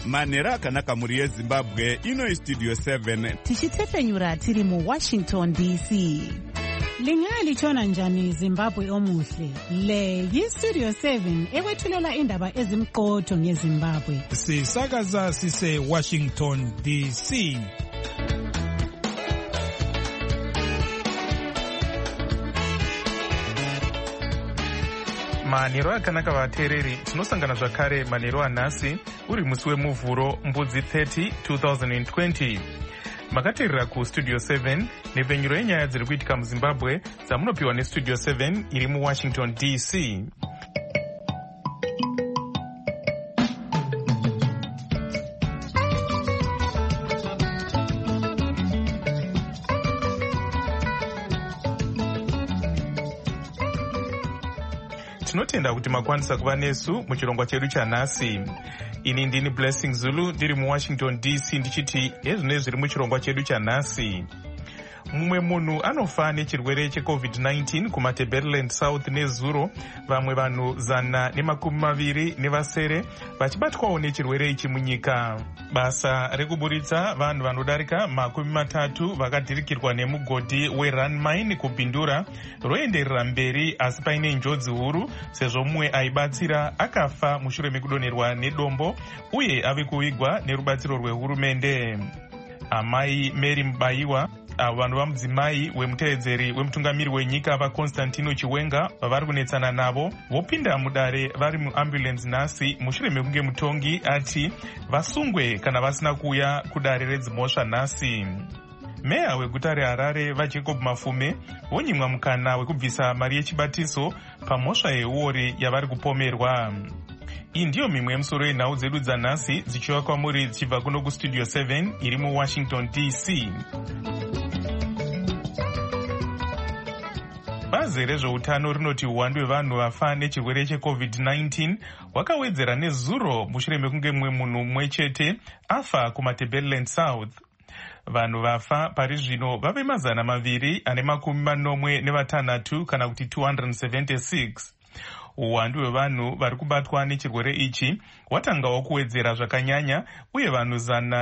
manhero akanaka mhuri yezimbabwe. Ino Studio 7 tichitefenyura tiri muWashington DC. Lingaya lichona njani Zimbabwe omuhle? Le yiStudio 7 ekwethulela indaba ezimqotho ngeZimbabwe. Sisakaza sise Washington DC. Manhero akanaka vateereri, tinosangana zvakare manhero anhasi uri musi wemuvhuro mbudzi 30 2020. Makateerera kuStudio 7 nepfenyuro yenyaya dziri kuitika muZimbabwe dzamunopiwa neStudio 7 iri muWashington DC. Tinotenda kuti makwanisa kuva nesu muchirongwa chedu chanhasi. Ini ndini Blessing Zulu ndiri muWashington DC ndichiti ezvino zviri muchirongwa chedu chanhasi. Mumwe munhu anofa nechirwere cheCovid-19 kumaTebeleland South nezuro, vamwe vanhu 120 vachibatwawo nechirwere ichi munyika. Basa rekuburitsa vanhu vanodarika 30 vakadhirikirwa nemugodhi weRun Mine kubhindura roenderera mberi, asi paine njodzi huru sezvo mumwe aibatsira akafa mushure mekudonherwa nedombo uye ave kuvigwa nerubatsiro rwehurumende. Amai Mary Mubayiwa, vanhu vamudzimai wemutevedzeri wemutungamiri wenyika vaConstantino Chiwenga vavari kunetsana navo vopinda mudare vari muambulensi nhasi mushure mekunge mutongi ati vasungwe kana vasina kuuya kudare redzimhosva nhasi. Meya weguta reHarare vaJacob Mafume vonyimwa mukana wekubvisa mari yechibatiso pamhosva yeuori yavari kupomerwa. Iyi ndiyo mimwe yemusoro yenhau dzedu dzanhasi dzichiva kwamuri dzichibva kuno kuStudio 7 iri muWashington DC. Bazi rezveutano rinoti uwandu hwevanhu vafa nechirwere cheCovid-19 hwakawedzera nezuro mushure mekunge mumwe munhu mumwe chete afa kumaTebeleland South. Vanhu vafa pari zvino vave 246 kana kuti 276. Uwandu hwevanhu vari kubatwa nechirwere ichi hwatangawo kuwedzera zvakanyanya, uye vanhu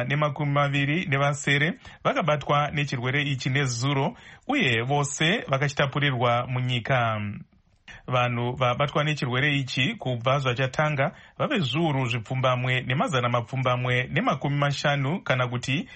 127 vakabatwa nechirwere ichi nezuro, uye vose vakachitapurirwa munyika. Vanhu vabatwa nechirwere ichi kubva zvachatanga vave zviuru zvipfumbamwe nemazana mapfumbamwe nemakumi kana kuti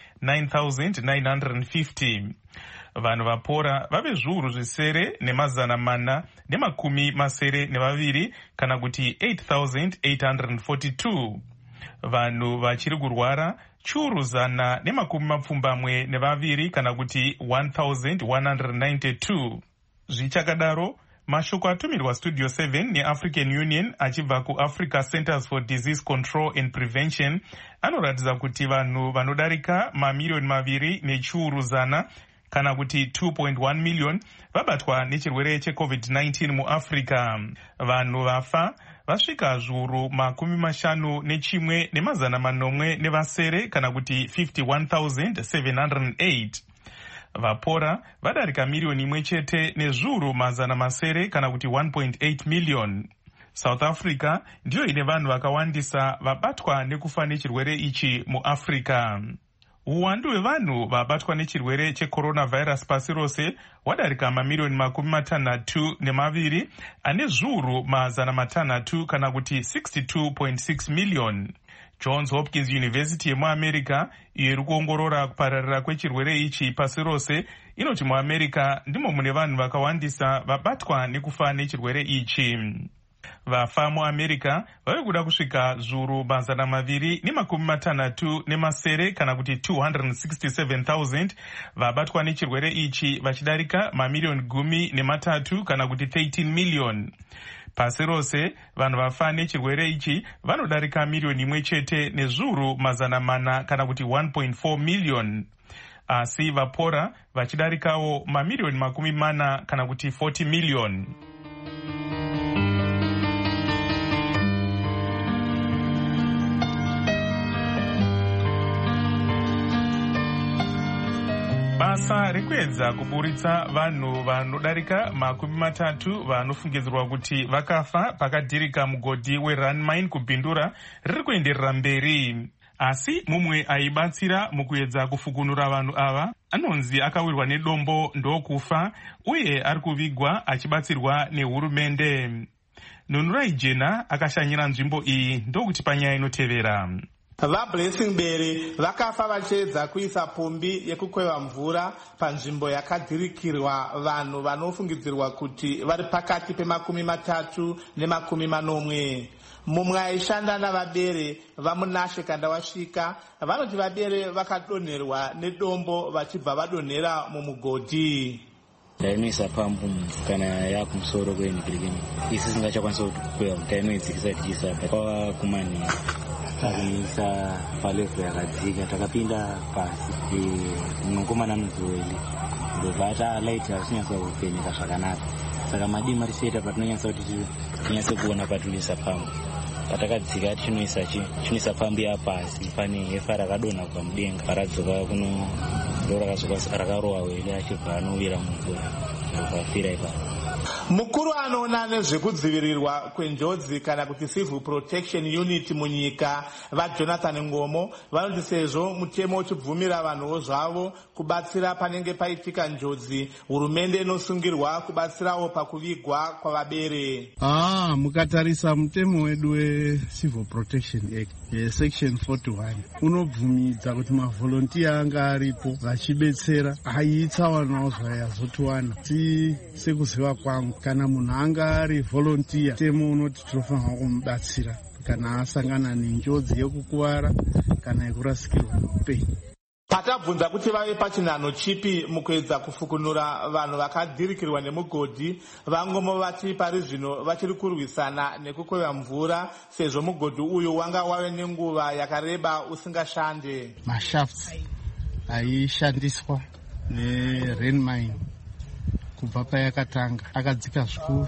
9,950. Vanhu vapora vave zviuru zvisere nemazana mana nemakumi masere nevaviri kana kuti 8,842. Vanhu vachiri kurwara chiuru 100 nemakumi mapfumbamwe nevaviri kana kuti 1,192. Zvichakadaro, mashoko atumirwa Studio 7 neAfrican Union achibva kuAfrica Centers for Disease Control and Prevention anoratidza kuti vanhu vanodarika 2,200,000 kana kuti 2.1 million vabatwa nechirwere cheCovid-19 muAfrica. Vanhu vafa vasvika zviuru 51 nemazana 8 kana kuti 51,708. Vapora vadarika miriyoni 1 chete nezviuru 900 kana kuti 1.8 million. South Africa ndiyo ine vanhu vakawandisa vabatwa nekufa nechirwere ichi muAfrica. Uwandu hwevanhu vabatwa nechirwere checoronavirus pasi rose hwadarika mamiriyoni 62 ane zviuru 600 kana kuti 62.6 million. Johns Hopkins University yemuAmerica, iyo iri kuongorora kupararira kwechirwere ichi pasi rose, inoti muAmerica ndimo mune vanhu vakawandisa vabatwa nekufa nechirwere ichi. Vafa muAmerica vave kuda kusvika zviuru 260 kana kuti 267,000 vabatwa nechirwere ichi, vachidarika mamiriyoni 13 kana kuti 13 million. Pasi rose vanhu vafa nechirwere ichi vanodarika miriyoni 1 chete nezviuru 400 kana kuti 1.4 million. Asi vapora vachidarikawo mamiriyoni 40 kana kuti 40 million. Basa rekuedza kuburitsa vanhu vanodarika 30 vanofungidzirwa kuti vakafa pakadhirika mugodhi weRun Mine kubhindura riri kuenderera mberi. asi mumwe aibatsira mukuedza kufukunura vanhu ava anonzi akawirwa nedombo ndokufa uye ari kuvigwa achibatsirwa nehurumende. Nunurai Jena akashanyira nzvimbo iyi ndokuti panyaya inotevera. VaBlessing Bere vakafa vachiedza kuisa pombi yekukweva mvura panzvimbo yakadhirikirwa vanhu vanofungidzirwa kuti vari pakati pe30 ne40. Mumwe aishanda navaBere vamunashe kanda wasvika vanoti vaBere vakadonherwa nedombo vachibva vadonhera mumugodhi. Ndainoisa pambu kana yakumusoro kwenikirikini isi singachakwanisa kukweva tainoidzikisa tichiisa kwava kumani takuisa palevhu yakadzika takapinda pasi munokomana muzoeli ndobva laiti hachinyatsa kufenyeka zvakanaka saka madima tichiita patinonyatsa kuti tinyatse kuona patinoisa pambu patakadzika chinoisa pambu yapasi pane hefa rakadonha kubva mudenga radzoka kuno ndo rakarohwa wele achibva anovira mumvura zvakafira ipapo. Mukuru anoona nezvekudzivirirwa kwenjodzi kana kuti Civil Protection Unit munyika vaJonathan Ngomo vanoti sezvo mutemo uchibvumira vanhuwo zvavo kubatsira panenge paitika njodzi, hurumende inosungirwa kubatsirawo pakuvigwa kwavaBere. Mukatarisa mutemo wedu weCivil Protection Act section 41 unobvumidza kuti mavolontiya anga aripo vachibetsera aitsawanwawo zvayazotwana ti sekuziva kwangu kana munhu anga ari volontiya temo unoti tinofanirwa kumubatsira kana asangana nenjodzi yekukuwara kana yekurasikirwa neupenyu. Patabvunza kuti vave pachinhano chipi mukuedza kufukunura vanhu vakadhirikirwa nemugodhi, Vangomo vati pari zvino vachiri kurwisana nekukweva mvura sezvo mugodhi uyu wanga wave nenguva yakareba usingashande. Mashafts aishandiswa neRenmine kubva payakatanga akadzika zvikuru,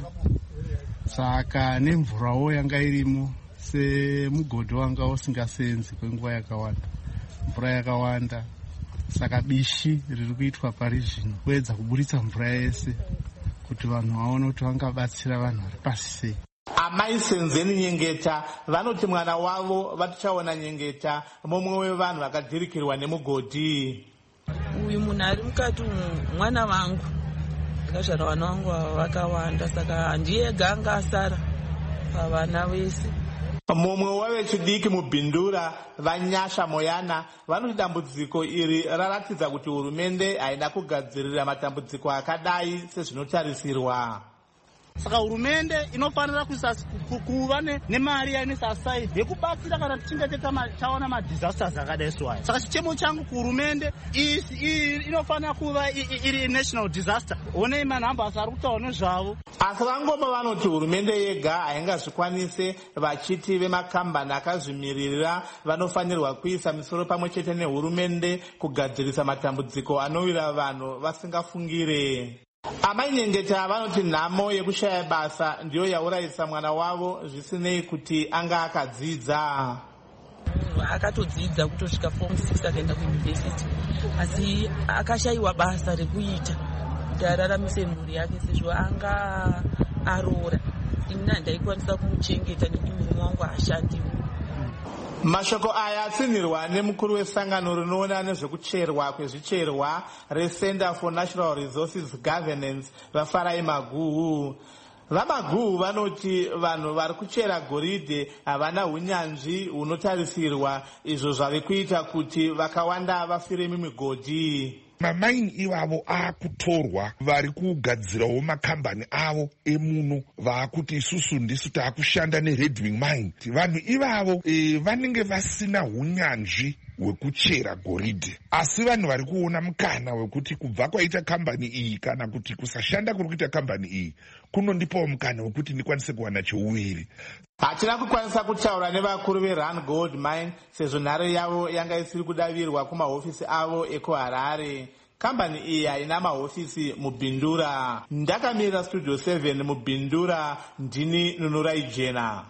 saka nemvurawo yanga irimo semugodhi wanga usingasenzi kwenguva yakawanda, mvura yakawanda, saka bishi riri kuitwa pari zvino kuedza kuburitsa mvura yese kuti vanhu vaone kuti vangabatsira vanhu vari pasi sei. Amai Senzeni Nyengeta vanoti mwana wavo vatichaona Nyengeta mumwe wevanhu vakadhirikirwa nemugodhi. Uyu munhu ari mukati mwana vangu, ndakazvara vana vangu vakawanda, saka handiye ganga asara pavana vese. Mumwe wavechidiki muBhindura Vanyasha Moyana vanoti dambudziko iri raratidza kuti hurumende haina kugadzirira matambudziko akadai sezvinotarisirwa. Saka hurumende inofanira kuva nemari yainisa aside yekubatsira kana tichinge taona madisasters akadai swaya. Saka chichemo changu kuhurumende inofanira kuva iri national disaster. Onei manhambasi ari kutaura nezvavo. Asi Vangoma vanoti hurumende yega haingazvikwanise, vachiti vemakambani akazvimiririra vanofanirwa kuisa misoro pamwe chete nehurumende kugadzirisa matambudziko anowira vanhu vasingafungire. Amai Nyengeta vanoti nhamo yekushaya basa ndiyo yaurayisa mwana wavo zvisinei kuti anga akadzidza. Akatodzidza kutosvika form 6 akaenda kuuniversity, asi akashayiwa basa rekuita kuti araramise mhuri yake sezvo anga aroora. Ini ndaikwanisa kumuchengeta nekuti murume wangu haashandiwo. Mashoko aya atsinirwa nemukuru wesangano rinoona nezvekucherwa kwezvicherwa reCenter for Natural Resources Governance vaFarai Maguhu. VaMaguhu vanoti vanhu vari kuchera goridhe havana unyanzvi hunotarisirwa, izvo zvave kuita kuti vakawanda vafire mimigodhi. Mamaini ivavo akutorwa vari kugadzirawo makambani avo emuno vaakuti isusu ndisu taakushanda neRedwing Mine. Vanhu ivavo vanenge vasina unyanzvi hwekuchera goridhe, asi vanhu vari kuona mukana wekuti kubva kwaita kambani iyi kana kuti kusashanda kuri kuita kambani iyi kunondipawo mukana wekuti ndikwanise kuwana cheuwiri. Hatina kukwanisa kutaura nevakuru veRun Gold Mine sezvo nhare yavo yanga isiri kudavirwa kumahofisi avo ekuHarare. Kambani iyi haina mahofisi muBhindura. Ndakamirira Studio 7 muBhindura, ndini Nunurai Jena.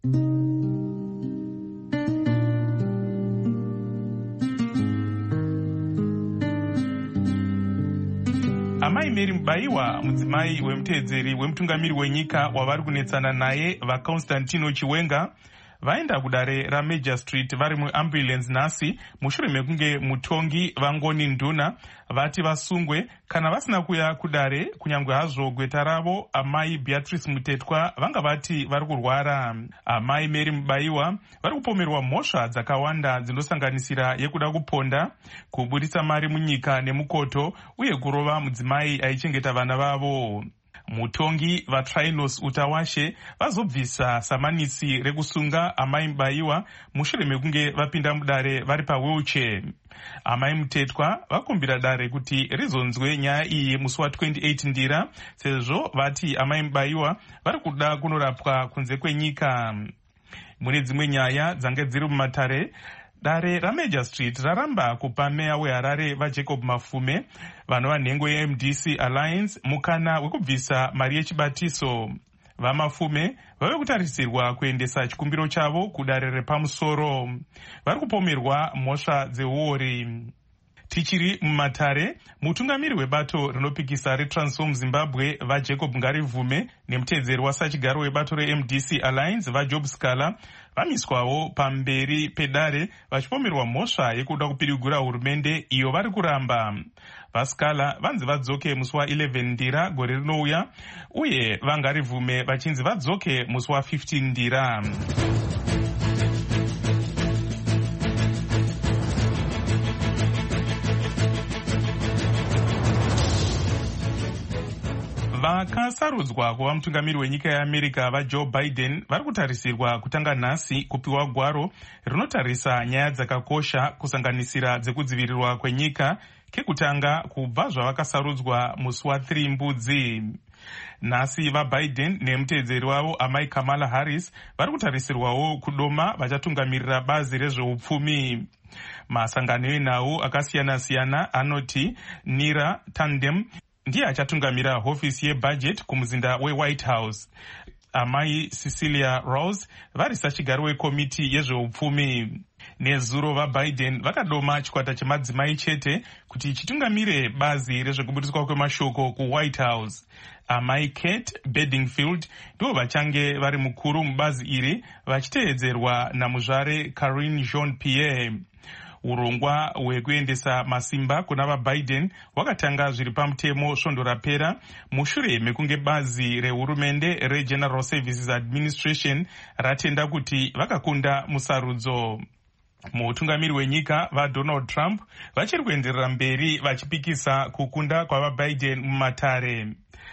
Amai Mary Mubaiwa, mudzimai wemuteedzeri wemutungamiri wenyika wavari kunetsana naye vaConstantino Chiwenga, vaenda kudare raMajor Street vari muambulance nhasi mushure mekunge mutongi vangoni nduna vati vasungwe kana vasina kuya kudare, kunyange hazvo gweta ravo amai Beatrice Mutetwa vanga vati vari kurwara. Amai Mary Mubayiwa vari kupomerwa mhosva dzakawanda dzinosanganisira yekuda kuponda, kubudisa mari munyika nemukoto uye kurova mudzimai aichengeta vana vavo. Mutongi vaTrinos Utawashe vazobvisa samanisi rekusunga amai Mubayiwa mushure mekunge vapinda mudare vari pawheelchair. Amai Mutetwa vakumbira dare kuti rizonzwe nyaya iyi musi wa28 Ndira sezvo vati amai Mubayiwa vari kuda kunorapwa kunze kwenyika. Mune dzimwe nyaya dzange dziri mumatare, dare raMajor Street raramba kupa meya weHarare vaJacob Mafume vanova nhengo yeMDC Alliance mukana wekubvisa mari yechibatiso. VaMafume vave kutarisirwa kuendesa chikumbiro chavo kudare repamusoro. Vari kupomerwa mhosva dzeuori. Tichiri mumatare, mutungamiri webato rinopikisa reTransform Zimbabwe vaJacob Ngarivume nemutedzeri wasachigaro webato reMDC Alliance vaJob Scala vamiswawo pamberi pedare vachipomerwa mhosva yekuda kupirigura hurumende iyo vari kuramba. VaScala vanzi vadzoke musi wa11 Ndira gore rinouya uye vaNgarivume vachinzi vadzoke musi wa15 Ndira. Vakasarudzwa kuva mutungamiri wenyika yeAmerica vaJoe Biden vari kutarisirwa kutanga nhasi kupiwa gwaro rinotarisa nyaya dzakakosha kusanganisira dzekudzivirirwa kwenyika kekutanga kubva zvavakasarudzwa musi wa3 Mbudzi. Nhasi vaBiden nemutedzeri wavo amai Kamala Harris vari kutarisirwawo kudoma vachatungamirira bazi rezveupfumi. Masangano enhau akasiyana-siyana anoti Nira Tandem ndiye achatungamira hofisi yebudget kumuzinda weWhite House. Amai Cecilia Rouse vari sachigaro wekomiti yezveupfumi. Nezuro vaBiden vakadoma chikwata chemadzimai chete kuti chitungamire bazi rezvekubudiswa kwemashoko kuWhite House. Amai Kate Bedingfield ndivo vachange vari mukuru mubazi iri vachiteedzerwa namuzvare Karine Jean-Pierre. Urongwa hwekuendesa masimba kuna vaBiden hwakatanga zviri pamutemo svondo rapera mushure mekunge bazi rehurumende reGeneral Services Administration ratenda kuti vakakunda musarudzo. Mutungamiri wenyika vaDonald Trump vachiri kuenderera mberi vachipikisa kukunda kwavaBiden mumatare.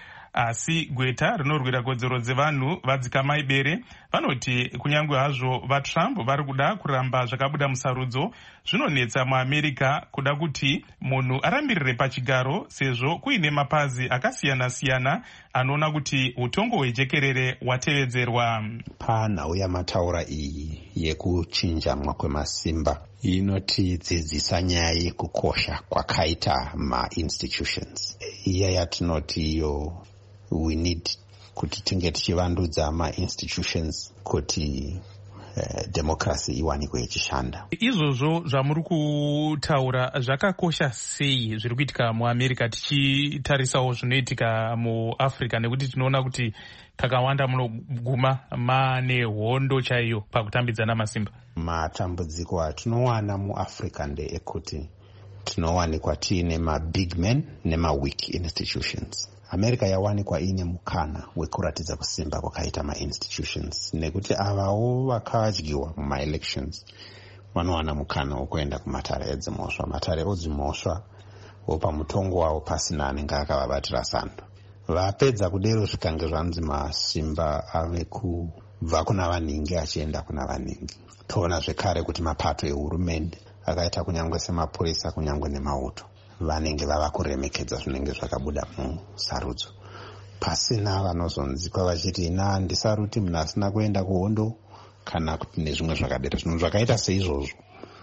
Asi gweta rinorwira kodzero dzevanhu vadzikama ibere vanoti kunyange hazvo vaTrump vari kuda kuramba zvakabuda musarudzo, zvinonetsa muAmerica kuda kuti munhu arambirire pachigaro sezvo kuine mapazi akasiyana-siyana anoona kuti utongo hwejekerere hwatevedzerwa. Panhau yamataura iyi yekuchinjamwa kwemasimba inotidzidzisa nyaya yekukosha kwakaita ma-institutions. Iya yatinoti iyo we need kuti tinge tichivandudza ma-institutions kuti democracy iwanikwe ichishanda. Izvozvo zvamuri kutaura zvakakosha sei zviri kuitika muAmerica tichitarisawo zvinoitika muAfrica, nekuti tinoona kuti kakawanda munoguma mane hondo chaiyo pakutambidzana masimba. Matambudziko atinowana muAfrica ndeekuti tinowanikwa tiine mabig men nemaweak institutions. America yawanikwa ine mukana wekuratidza kusimba kwakaita ma-institutions, nekuti avawo vakadyiwa muma-elections vanowana mukana wekuenda kumatare edzimhosva. Matare odzimhosva wopa mutongo wavo pasina anenge akavabatira sando. Vapedza kudero zvikange zvanzi masimba ave kubva kuna vaningi achienda kuna vaningi. Toona zvekare kuti mapato ehurumende akaita kunyange semapurisa kunyange nemauto vanenge vava kuremekedza zvinenge zvakabuda musarudzo, pasina vanozonzikwa vachiti ina handisaruti munhu asina kuenda kuhondo kana kuti nezvimwe zvakadero. Zvinhu zvakaita seizvozvo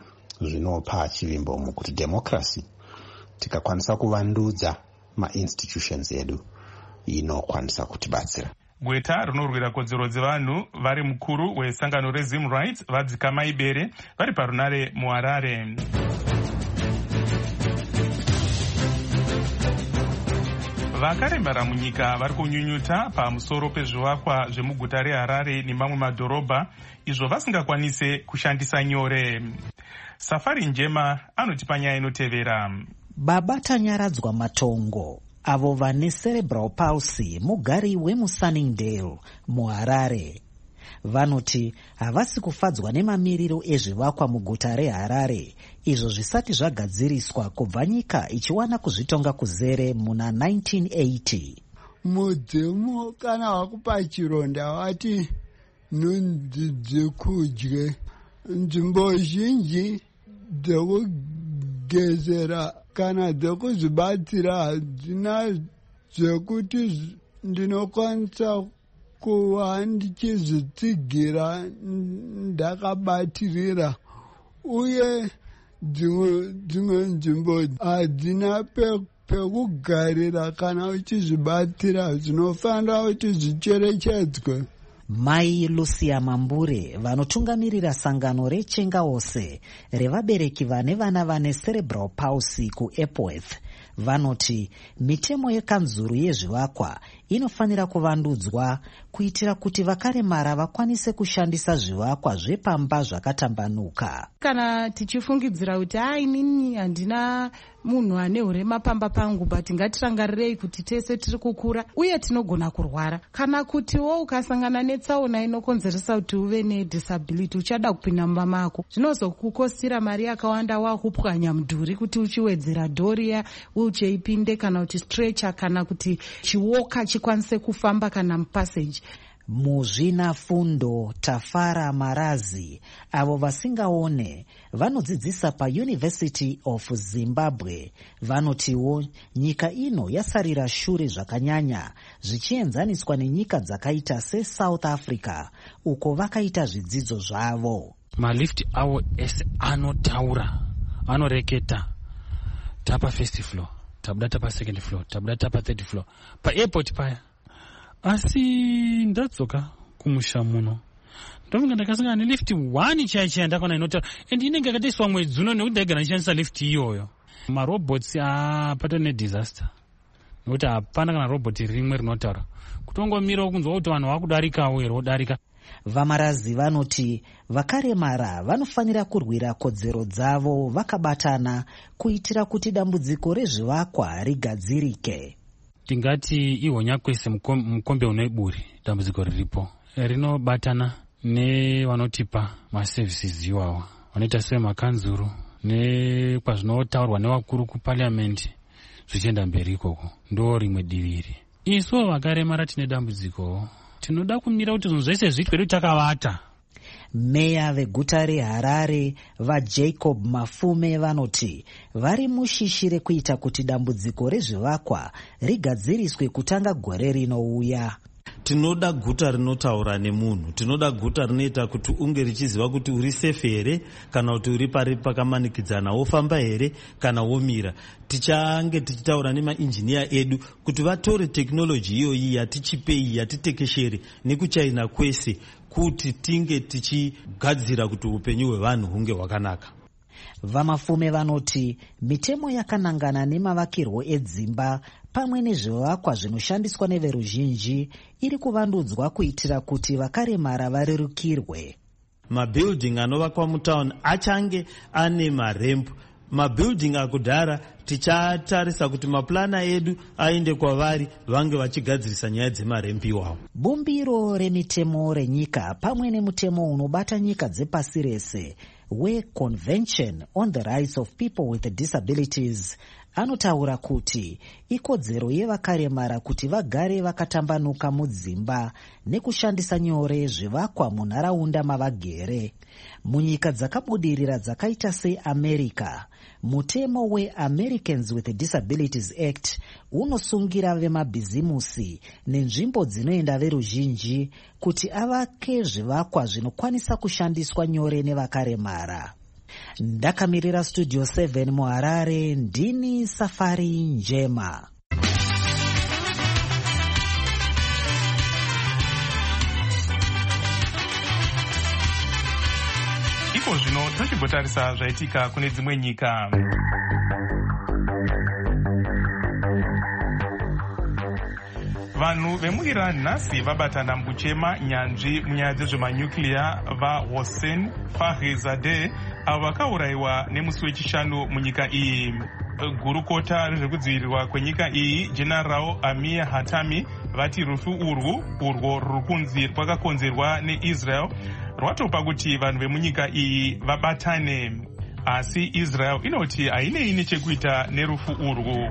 zvinopa chivimbo mukuti democracy tikakwanisa kuvandudza ma-institutions edu inokwanisa kutibatsira. Gweta rinorwira kodzero dzevanhu vari mukuru wesangano reZim Rights vadzikama ibere vari parunare muHarare. Vakaremara munyika vari kunyunyuta pamusoro pezvivakwa zvemuguta reHarare nemamwe madhorobha izvo vasingakwanise kushandisa nyore. Safari Njema anotipa nyaya inotevera. Babatanyaradzwa Matongo avo vane cerebral palsy mugari wemuSunningdale muHarare vanoti havasi kufadzwa nemamiriro ezvivakwa muguta reHarare izvo zvisati zvagadziriswa kubva nyika ichiwana kuzvitonga kuzere muna 1980. Mudzimu kana wakupa chironda wati nhunzi dzekudye. Nzvimbo zhinji dzekugezera kana dzekuzvibatsira hadzina zvekuti ndinokwanisa kuva ndichizvitsigira ndakabatirira, uye dzimwe nzvimbo hadzina pekugarira kana uchizvibatira, zvinofanira kuti zvicherechedzwe. Mai Lucia Mambure vanotungamirira sangano reChenga Wose revabereki vane vana vane cerebral palsy kuEpworth vanoti mitemo yekanzuru yezvivakwa inofanira kuvandudzwa kuitira kuti vakaremara vakwanise kushandisa zvivakwa zvepamba zvakatambanuka. Kana tichifungidzira kuti inini handina munhu ane urema pamba pangu, but ngatirangarirei kuti tese tiri kukura uye tinogona kurwara. Kana kutiwo ukasangana netsaona inokonzeresa kuti uve nedisability uchada kupinda mumba mako, zvinozokukosira mari yakawanda wakupwanya mudhuri kuti uchiwedzera dhoriya ucheipinde, kana kuti stretcher, kana kuti chiwoka chikwanise kufamba kana mupaseji. Muzvina Fundo Tafara Marazi avo vasingaone vanodzidzisa paUniversity of Zimbabwe vanotiwo nyika ino yasarira shure zvakanyanya zvichienzaniswa nenyika dzakaita seSouth Africa uko vakaita zvidzidzo zvavo. Malifti avo ese anotaura, anoreketa, tapa first floor, tabuda tapa second floor, tabuda tapa third floor, pa airport paya. Asi ndadzoka kumusha muno ndofunga ndakasangana nelift 1 chaichaya ndakaona inotaura, and inenge yakatiswa mwedzi uno nekuti ndaigara ndichishandisa lift iyoyo. Marobots apata nedisaster nekuti hapana kana robot rimwe rinotaura, kutongomirawo kunzwa kuti vanhu vakudarikawo here vodarika. Vamarazi vanoti vakaremara vanofanira kurwira kodzero dzavo vakabatana kuitira kuti dambudziko rezvivakwa rigadzirike. Tingati ihonya kwese mukombe unoiburi dambudziko riripo rinobatana nevanotipa maservices iwawa vanoita semakanzuru nekwazvinotaurwa nevakuru kuparliament zvichienda mberi ikoko, ndo rimwe diviri. Isu vakaremara tine dambudziko, tinoda kumira kuti zvinhu zvese zvitwe takavata. Meya veguta reHarare vaJacob Mafume vanoti vari mushishire kuita kuti dambudziko rezvivakwa rigadziriswe kutanga gore rinouya. Tinoda guta rinotaura nemunhu, tinoda guta rinoita kuti unge richiziva kuti uri safe here kana kuti uri pari pakamanikidzana, wofamba here kana womira. Tichange tichitaura nemainjiniya edu kuti vatore teknoloji iyoyi yatichipei yatitekeshere nekuchaina kwese kuti tinge tichigadzira kuti upenyu hwevanhu hunge hwakanaka. Vamafume vanoti mitemo yakanangana nemavakirwo edzimba pamwe nezvivakwa zvinoshandiswa neveruzhinji iri kuvandudzwa kuitira kuti vakaremara varerukirwe. Mabuilding anovakwa mutauni achange ane marempu. Mabuilding akudhara tichatarisa kuti maplana edu aende kwavari vange vachigadzirisa nyaya dzemarempi iwawo. Bumbiro remitemo renyika pamwe nemutemo unobata nyika dzepasi rese weConvention on the Rights of People with Disabilities anotaura kuti ikodzero yevakaremara kuti vagare vakatambanuka mudzimba nekushandisa nyore zvivakwa munharaunda mavagere. Munyika dzakabudirira dzakaita seAmerica, mutemo weAmericans with Disabilities Act unosungira vemabhizimusi nenzvimbo dzinoenda veruzhinji kuti avake zvivakwa zvinokwanisa kushandiswa nyore nevakaremara. Ndakamirira Studio 7 muHarare, ndini Safari Njema. Iko zvino tochimbotarisa zvaitika kune dzimwe nyika. Vanhu vemuIran nhasi vabatana mukuchema nyanzvi munyaya dzezvemanyuclear vaHossein Fakhrizadeh avo vakaurayiwa nemusi wechishanu munyika iyi. Gurukota rezvekudzivirirwa kwenyika iyi General Amir Hatami vati rufu urwo rurikunzi rwakakonzerwa neIsrael rwatopa kuti vanhu vemunyika iyi vabatane, asi Israel inoti hainei nechekuita nerufu urwu.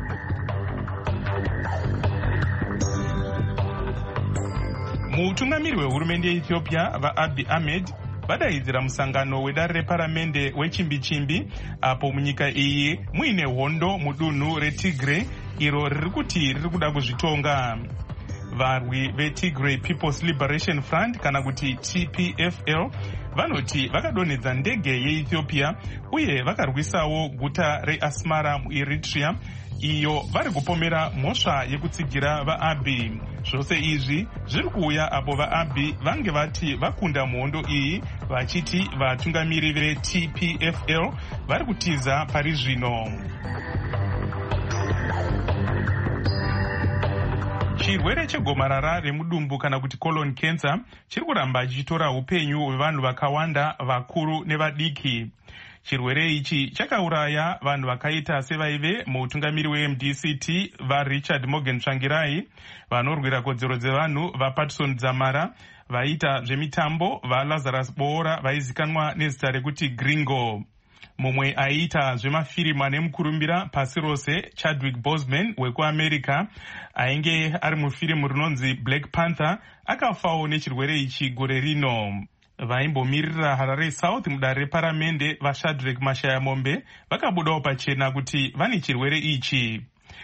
Mutungamiri wehurumende yeEthiopia vaAbiy Ahmed vadaidzira musangano wedare reparamende wechimbi-chimbi apo munyika iyi muine hondo mudunhu reTigray iro riri kuti riri kuda kuzvitonga. Varwi veTigray People's Liberation Front kana kuti TPFL vanoti vakadonhedza ndege yeEthiopia uye vakarwisawo guta reAsmara muEritrea iyo vari kupomera mhosva yekutsigira vaAbiy. Zvose izvi zviri kuuya apo vaAbiy vange vati vakunda muhondo iyi vachiti vatungamiri veTPFL vari kutiza pari zvino. Chirwere chegomarara remudumbu kana kuti colon cancer chiri kuramba chichitora upenyu hwevanhu vakawanda vakuru nevadiki. Chirwere ichi chakauraya vanhu vakaita sevaive muutungamiri weMDCT vaRichard Morgan Tsvangirai, vanorwira kodzero dzevanhu vaPatson Dzamara, vaita zvemitambo vaLazarus Boora vaizikanwa nezita rekuti Gringo. Mumwe aiita zvemafirimu ane mukurumbira pasi rose Chadwick Boseman wekuAmerica ainge ari mufirimu rinonzi Black Panther akafawo nechirwere ichi gore rino. Vaimbomirira Harare South mudare reparamende vaShadrack Mashayamombe vakabudawo pachena kuti vane chirwere ichi.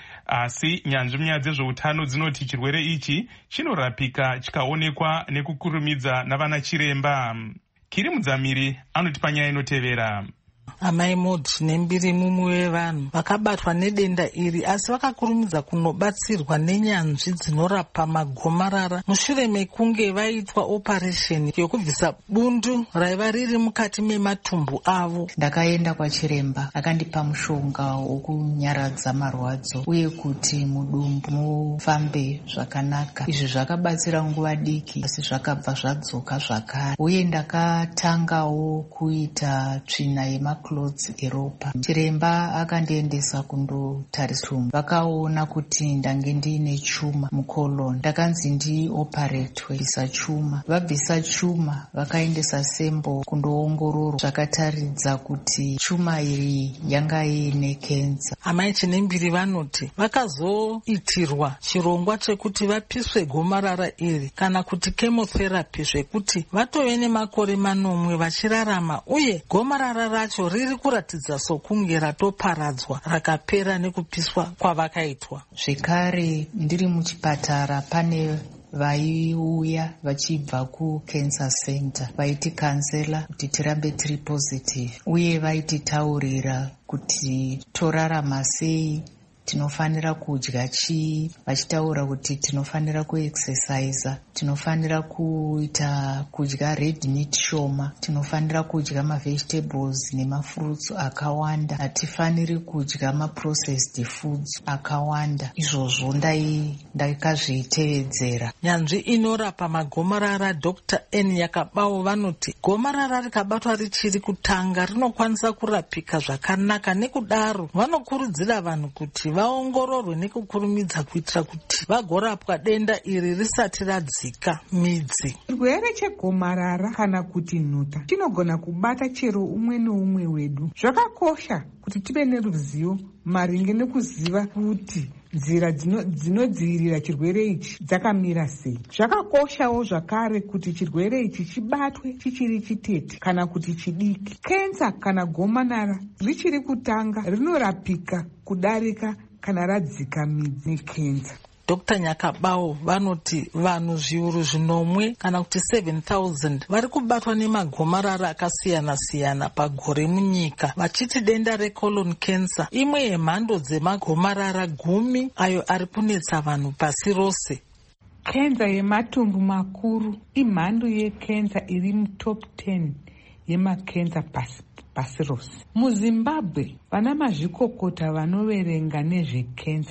Asi nyanzvi munyaya dzezveutano dzinoti chirwere ichi chinorapika chikaonekwa nekukurumidza navana chiremba. Kiri Mudzamiri anoti panyaya inotevera. Amai Modi nembiri mumwe wevanhu vakabatwa nedenda iri asi vakakurumidza kunobatsirwa nenyanzvi dzinorapa magomarara mushure mekunge vaitwa operation yokubvisa bundu raiva riri mukati mematumbu avo. Ndakaenda kwachiremba akandipa mushonga wokunyaradza marwadzo uye kuti mudumbu mufambe zvakanaka. Izvi zvakabatsira nguva diki asi zvakabva zvadzoka zvakare, uye ndakatangawo kuita tsvina yemaklotsi eropa. Chiremba akandiendesa kundotariswa, vakaona kuti ndange ndiine chuma mukoloni. Ndakanzi ndioparetwe bvisa chuma. Vabvisa chuma vakaendesa sembo kundoongororwa, zvakataridza kuti chuma iri yanga iine kenza. Amai Chinembiri vanoti vakazoitirwa chirongwa chekuti vapiswe gomarara iri kana kuti chemotherapy zvekuti vatove nemakore 9 vachirarama, uye gomarara racho riri kuratidza sokunge ratoparadzwa rakapera nekupiswa kwavakaitwa. Zvekare ndiri muchipatara pane vaiuya vachibva kucancer center vaitikansela kuti tirambe tiri positive, uye vaititaurira kuti torarama sei, tinofanira kudya chii, vachitaura kuti tinofanira kuexercise, tinofanira kudya red meat shoma, tinofanira kudya mavegetables nemafruits akawanda, hatifaniri kudya maprocessed foods akawanda. Izvozvo ndakazvitevedzera. Nyanzvi inorapa magomarara Dr. N Yakabawo vanoti gomarara rikabatwa richiri kutanga rinokwanisa kurapika zvakanaka, nekudaro vanokurudzira vanhu kuti vaongororwe nekukurumidza kuitira kuti vagorapwa denda iri risati radzika midzi. Chirwere chegomarara kana kuti nhuta chinogona kubata chero umwe neumwe wedu. Zvakakosha kuti tive neruzivo maringe nekuziva kuti nzira dzinodzivirira chirwere ichi dzakamira sei. Zvakakoshawo zvakare kuti chirwere ichi chibatwe chichiri chitete kana kuti chidiki. Kensa kana gomarara richiri kutanga rinorapika kudarika kana radzika midzi nekensa. Dr. Nyakabawo vanoti vanhu zviuru 10 kana kuti 7,000 vari kubatwa nemagomarara akasiyana-siyana pagore munyika, vachiti denda recolon cancer imwe yemhando dzemagomarara 10 ayo ari kunetsa vanhu pasi rose. Kenza yematumbu makuru imhando yekenza iri mutop 10 yemakenza pasi rose. MuZimbabwe vana mazvikokota vanoverenga nezvekenza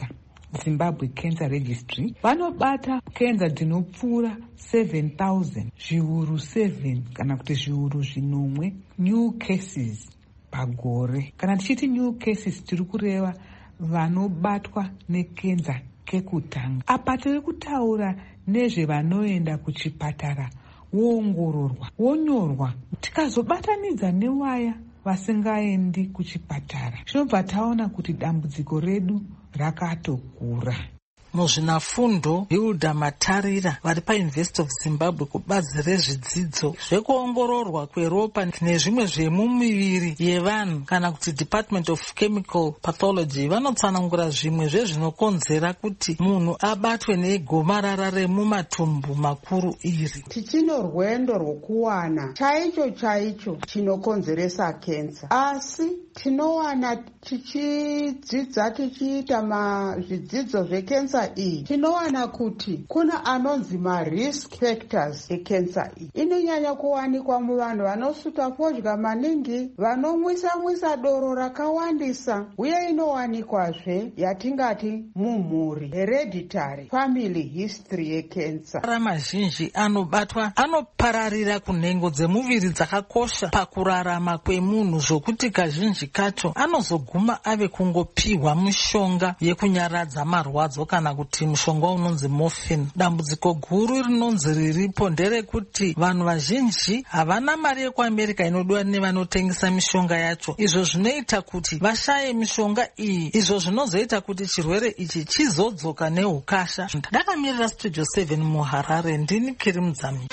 Zimbabwe Cancer Registry vanobata kenza dzinopfuura 7,000 zviuru 7 kana kuti zviuru 8 new cases pagore. Kana tichiti new cases tiri kureva vanobatwa nekenza kekutanga. Apa tiri kutaura nezvevanoenda kuchipatara woongororwa wonyorwa. Tikazobatanidza newaya vasingaendi kuchipatara, zvinobva taona kuti dambudziko redu rakatokura. Muzvinafundo Hilda Matarira vari paUniversity of Zimbabwe kubazi rezvidzidzo zvekuongororwa kweropa nezvimwe zvemumiviri yevanhu kana kuti Department of Chemical Pathology vanotsanangura zvimwe zvezvinokonzera kuti munhu abatwe negomarara remumatumbu makuru iri. Tichino rwendo rwokuwana chaicho chinokonzeresa kensa, asi tinowana tichidzidza tichiita zvidzidzo zvekensa iyi, tinowana kuti kuna anonzi risk factors ekensa iyi. Inonyanya kuwanikwa muvanhu vanosuta fodya maningi, vanomwisa doro rakawandisa, uye inowanikwazve yatingati mumhuri, hereditary family history yekensa. Mazhinji anobatwa anopararira kunhengo dzemuviri dzakakosha pakurarama kwemunhu, zvokuti kazhinji kacho anozoguma ave kungopiwa mishonga yekunyaradza marwadzo kana kuti mushonga unonzi morphine. Dambudziko guru rinonzi riripo nderekuti vanhu vazhinji havana mari yekuAmerica inodiwa nevanotengesa mishonga yacho, izvo zvinoita kuti vashaye mishonga iyi, izvo zvinozoita kuti chirwere ichi chizodzoka neukasha. Ndakamirira Studio 7 muHarare, ndini Kiri Mudzami.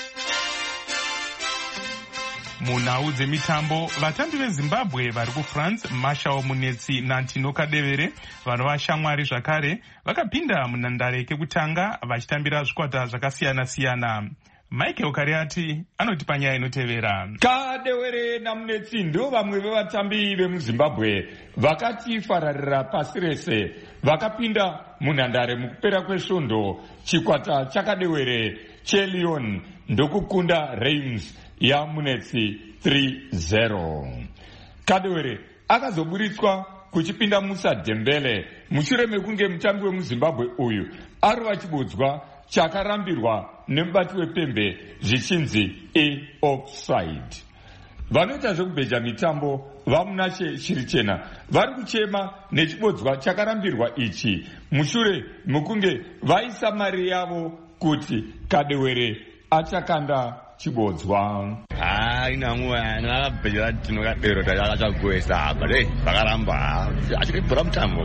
Munhau dzemitambo, vatambi veZimbabwe vari kuFrance, Mashao Munetsi naNtino Kadewere, vanova shamwari zvakare, vakapinda munhandare kekutanga vachitambira zvikwata zvakasiyana-siyana. Michael Kariati anoti panyaya inotevera. Kadewere naMunetsi ndo vamwe vevatambi vemuZimbabwe vakati fararira pasi rese, vakapinda munhandare mukupera kwesvondo. Chikwata chaKadewere cheLyon ndokukunda Reims yaMunetsi 3-0. Kadewere akazoburitswa kuchipinda Musa Dembele mushure mekunge mutambi wemuZimbabwe uyu arova chibodzwa chakarambirwa nemubati wepembe zvichinzi offside. Vanoita zvekubheja mitambo vaMunashe Chirichena vari kuchema nechibodzwa chakarambirwa ichi mushure mekunge vaisa mari yavo kuti Kadewere achakanda chibodzwa. Inamwana vakabhejera Tino Kadewere kuti achagoesa apa vakaramba achibhora mutambo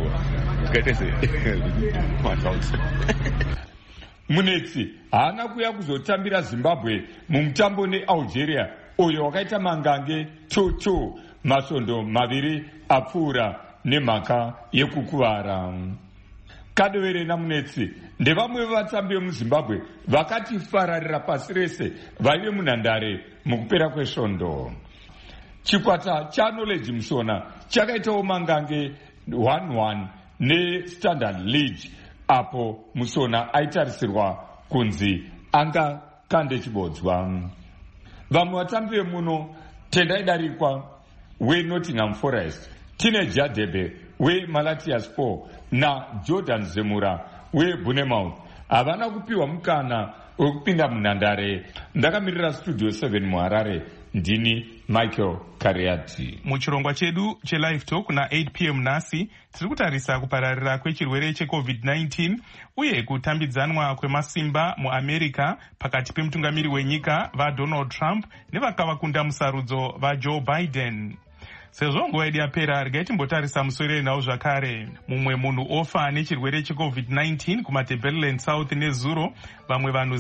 Munetsi haana kuya kuzotambira Zimbabwe mumutambo neAlgeria uyo wakaita mangange 2-2, masvondo maviri apfuura nemhaka yekukuvara. Kadewere naMunetsi ndevamwe vevatambi vemuZimbabwe vakati fararira pasi rese vaive munhandare mukupera kwesvondo. Chikwata chaKnowledge Musona chakaitawo mangange 1-1 neStandard Liege, apo Musona aitarisirwa kunzi angakande chibodzwa. Vamwe vatambi vemuno, Tendai Darikwa weNottingham Forest, Teenager Debe weMalatia Sport naJordan Zemura weBournemouth havana kupiwa mukana wekupinda munhandare. Ndakamirira Studio 7 muHarare, ndini Michael Kariati. Muchirongwa chedu cheLive Talk na 8 p.m. nhasi tiri kutarisa kupararira kwechirwere cheCovid-19 uye kutambidzanwa kwemasimba muAmerica pakati pemutungamiri wenyika vaDonald Trump nevakavakunda musarudzo vaJoe Biden. Sezvo nguva yedu yapera, regai timbotarisa muswere nawo zvakare. Mumwe munhu ofa nechirwere cheCovid-19 kuMatabeleland South nezuro, vamwe vanhu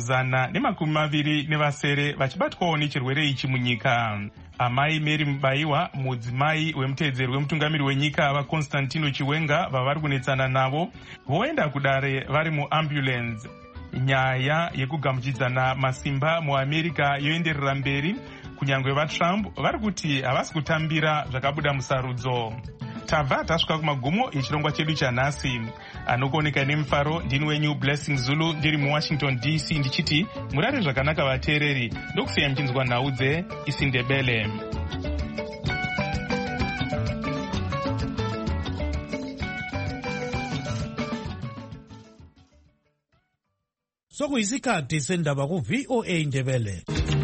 120 vachibatwawo nechirwere ichi munyika. Amai Mary Mubaiwa, mudzimai wemutedzeri wemutungamiri wenyika vaConstantino Chiwenga vavari kunetsana navo, voenda kudare vari muambulance. Nyaya yekugamuchidzana masimba muAmerica yoenderera mberi, kunyangwe vaTrump vari kuti havasi kutambira zvakabuda musarudzo. Tabva tasvika kumagumo echirongwa chedu chanhasi. Anokuoneka nemufaro ndini wenyu Blessing Zulu ndiri muWashington DC ndichiti murare zvakanaka vateereri, ndokusiya mchinzwa nhau dzeIsindebele. Sokuyisikhathi sendaba ku VOA Ndebele.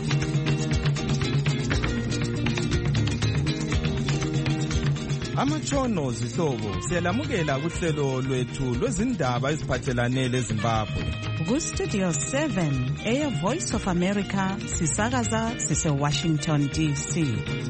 Amatshono zihlobo siyalamukela kuhlelo lwethu lwezindaba eziphathelane leZimbabwe. Ku Studio 7 Air Voice of America sisakaza sise Washington DC.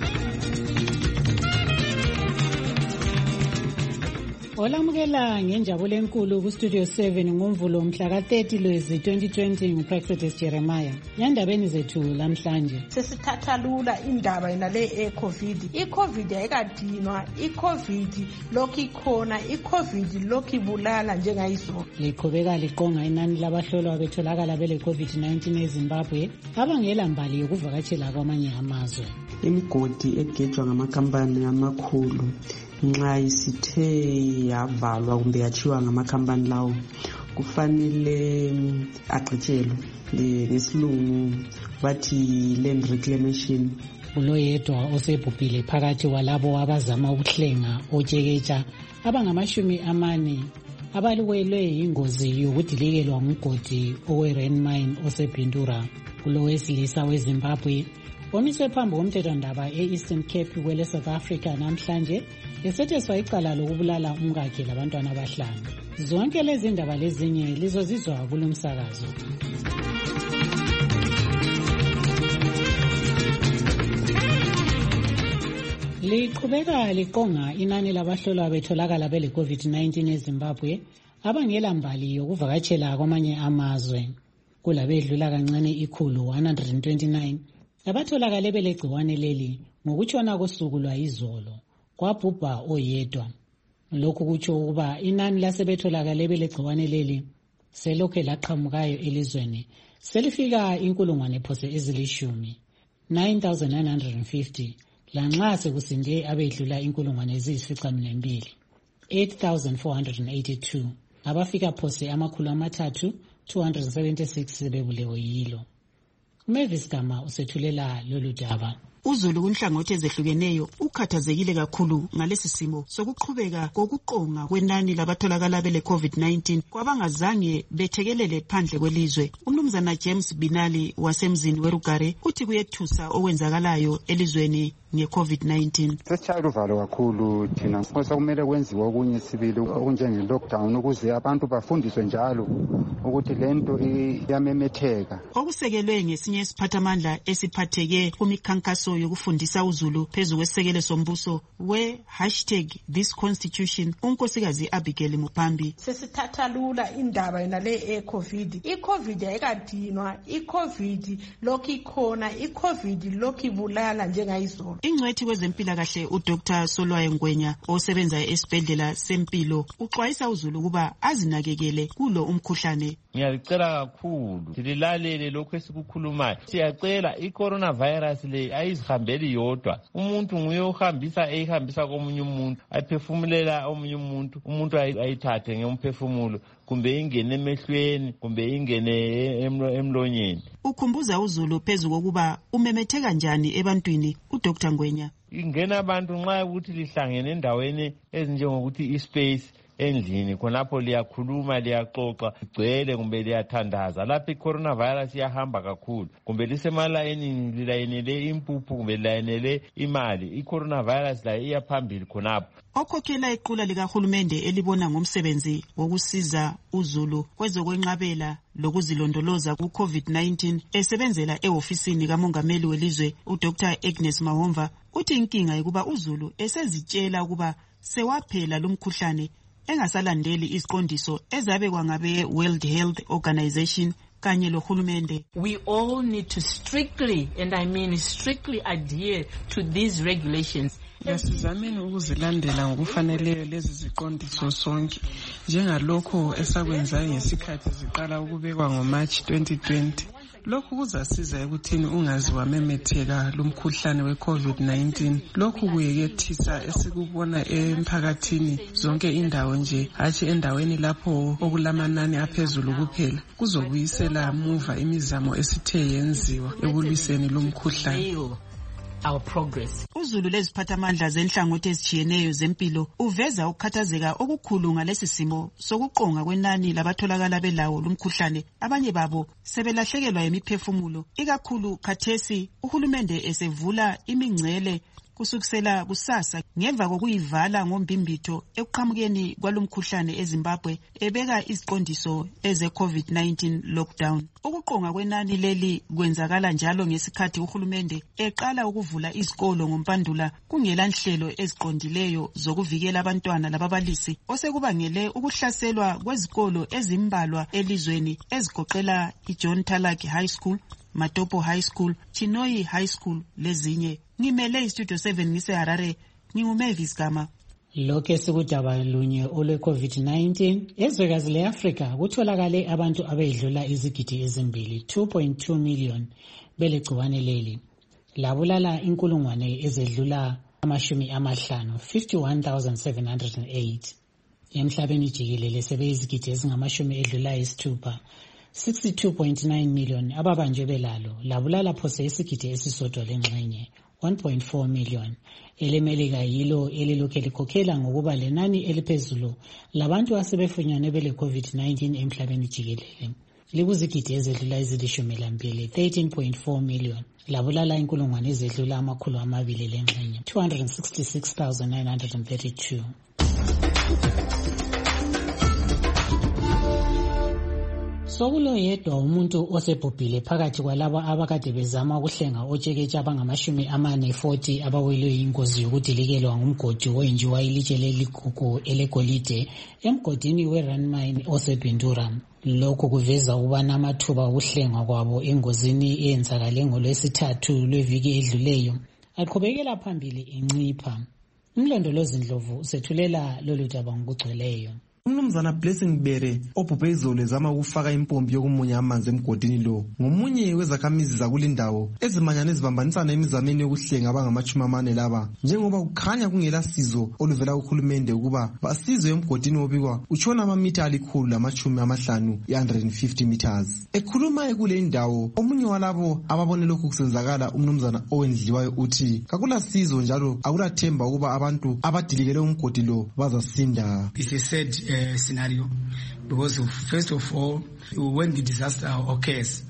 Olamukela ngenjabulo enkulu ku Studio 7 ngomvulo mhla ka-30 Lwezi 2020 nguPrexodus Jeremiah. Yandabeni zethu lamhlanje. Sesithatha lula indaba yonale e-COVID. I-COVID ayikadinwa, i-COVID lokhu ikhona, i-COVID lokhu ibulala njengayizolo. Liqhubeka liqonga inani labahlolwa betholakala bele COVID-19 eZimbabwe abangela mbali yokuvakatshela kwamanye amazwe. Imigodi egejwa ngamakhampani amakhulu nxa isithe yavalwa kumbe yachiwa ngamakhampani lawo kufanele agqitshelwe ngesilungu bathi land reclamation. Uloyedwa osebhubhile phakathi kwalabo abazama ukuhlenga otsheketsha abangama40 abalukelwe yingozi yokudilikelwa umgodi owe-Rand Mine osebhindura. Kulowesilisa weZimbabwe omise phambi komthethwandaba e-Eastern Cape kwele South Africa namhlanje esetheswa icala lokubulala umkakhe labantwana abahlanu. Zonke lezi ndaba lezinye lizozizwa kulomsakazo. Liqhubeka liqonga inani labahlolwa betholakala bele COVID-19 eZimbabwe abangela mbali yokuvakatshela kwamanye amazwe. Kulabedlula kancane 129 abatholakale belegciwane leli ngokutshona kosuku lwayizolo. Kwabhubha oyedwa. Lokhu kutsho ukuba inani lasebetholakale belegciwane leli selokhe laqhamukayo elizweni selifika 9,950 lanxa sekusinde abedlula 2,882 abafika phose 376 sebebulewe yilo. Mavis Gama usethulela lolu daba. Uzulu kunhlangothi ezehlukeneyo ukhathazekile kakhulu ngalesi simo sokuqhubeka kokuqonga kwenani labatholakala bele COVID-19 kwabangazange bethekelele phandle kwelizwe. Umnumzana James Binali wasemzini weRugare uthi kuyethusa okwenzakalayo elizweni nge-COVID-19. Sesitshayela uvalo kakhulu thina sekumele kwenziwe okunye sibili okunjenge-lockdown ukuze abantu bafundiswe njalo ukuthi lento iyamemetheka. Okusekelwe ngesinye isiphathamandla esiphatheke kumikhankaso yokufundisa uzulu phezu kwesekele sombuso #ThisConstitution unkosikazi Abigail Mupambi. Sesithatha lula indaba yonale e-COVID. I-COVID ayikadinwa, i-COVID lokhu ikhona, i-COVID lokhu ibulala njengayizolo. Ingcwethi kwezempilakahle uDr. Solwaye Ngwenya osebenza esibhedlela sempilo uxwayisa uzulu ukuba azinakekele kulo umkhuhlane. Ngiyacela kakhulu silalele lokho esikukhulumayo. Siyacela i-coronavirus le ayizihambeli yodwa. Umuntu nguye ohambisa komunye umuntu, ayiphefumulela omunye umuntu ayithathe ngemphefumulo kumbe ingene emehlweni kumbe ingene emlonyeni. Ukhumbuza uzulu phezu kokuba umemetheka njani ebantwini uDr. Ngwenya. Ingena abantu nxa ukuthi lihlangene endaweni ezinjengokuthi ispace endlini khonapho liyakhuluma liyaxoxa ligcwele kumbe liyathandaza. Lapho i-coronavirus iyahamba kakhulu kumbe lisemalayinini lilayinele impuphu kumbe lilayinele imali, i-coronavirus la iyaphambili khonapho. Okhokhela iqula likahulumende elibona ngomsebenzi wokusiza uzulu kwezokwenqabela lokuzilondoloza ku-COVID-19 esebenzela ehofisini kamongameli welizwe uDr. Agnes Mahomva uthi inkinga yokuba uzulu esezitshela ukuba sewaphela lumkhuhlane engasalandeli iziqondiso ezabekwa ngabe World Health Organization kanye lohulumende. We all need to strictly, and I mean strictly, adhere to these regulations. Yasizameni ukuzilandela ngokufaneleyo lezi ziqondiso sonke njengalokho esakwenzayo ngesikhathi ziqala ukubekwa ngoMarch 2020. Lokhu kuzasiza ekuthini ungazi wamemetheka lumkhuhlane we-COVID-19. Lokhu kuyekethisa esikubona emphakathini zonke indawo nje, hatshi endaweni lapho okulamanani aphezulu kuphela. Kuzobuyisela muva imizamo esithe yenziwa ekulwiseni lumkhuhlane. our progress. Uzulu leziphathamandla zenhlangothi ezitshiyeneyo zempilo uveza ukukhathazeka okukhulu ngalesi simo sokuqonga kwenani labatholakala belawo lumkhuhlane. Abanye babo sebelahlekelwa yimiphefumulo, ikakhulu khathesi uhulumende esevula imingcele kusukisela kusasa ngemva kokuyivala ngombimbitho ekuqhamukeni kwalumkhuhlane eZimbabwe, ebeka iziqondiso eze-COVID-19 lockdown. Ukuqonga kwenani leli kwenzakala njalo ngesikhathi uhulumende eqala ukuvula izikolo ngoMpandula kungela nhlelo eziqondileyo zokuvikela abantwana lababalisi, osekubangele ukuhlaselwa kwezikolo ezimbalwa elizweni ezigoqela iJohn Talaki High School, Matopo High School, Chinoi High School lezinye. Ngimele iStudio 7 ngiseHarare, nginguMavis Gama. Lokho sikudaba lunye olwe-COVID-19 ezwekazi le-Afrika kutholakale abantu abedlula izigidi ezimbili 2.2 million belegciwane leli, labulala inkulungwane ezedlula 50 51,708 emhlabeni jikelele sebeyizigidi ezingamashumi edlula isithupha 62.9 million ababanjwe belalo, labulala phose isigidi esisodwa lengxenye 1.4 million. EleMelika yilo elilokhe likhokhela ngokuba lenani eliphezulu labantu asebefunyanwe bele COVID-19 emhlabeni jikelele. Likuzigidi ezedlula ezilishumi lambili 13.4 million, labulala inkulungwane ezedlula 200 lengxenye 266,932. Sokulo yedwa umuntu osebhubhile phakathi kwalabo abakade bezama ukuhlenga otsheketsha abangama-40 abawelwe yingozi yokudilikelwa ngumgodi owenjiwa ilitshe leligugu elegolide emgodini we-Rand Mine oseBindura. Lokhu kuveza ukubana amathuba okuhlengwa kwabo engozini eyenzakale ngoLwesithathu lweviki edluleyo aqhubekela phambili incipha. Umlondolozi Ndlovu usethulela lolu daba ngokugcweleyo. Umnumzana Blessing Bere obhubhe izolo ezama ukufaka impompi yokumunya amanzi emgodini lo ngomunye wezakhamizi zakulindawo ezimanyana ezibambanisana emizameni yokuhlenga abangama-40 laba, njengoba kukhanya kungela sizo oluvela kuhulumende ukuba basizwe emgodini obikwa utshona amamitha 150 meters. Ekhuluma kule indawo, omunye walabo ababone lokhu kusenzakala, umnumzana owendliwayo uthi kakula sizo njalo akulathemba ukuba abantu abadilikele umgodi lo bazasinda. This is said scenario because first of all, when the disaster occurs,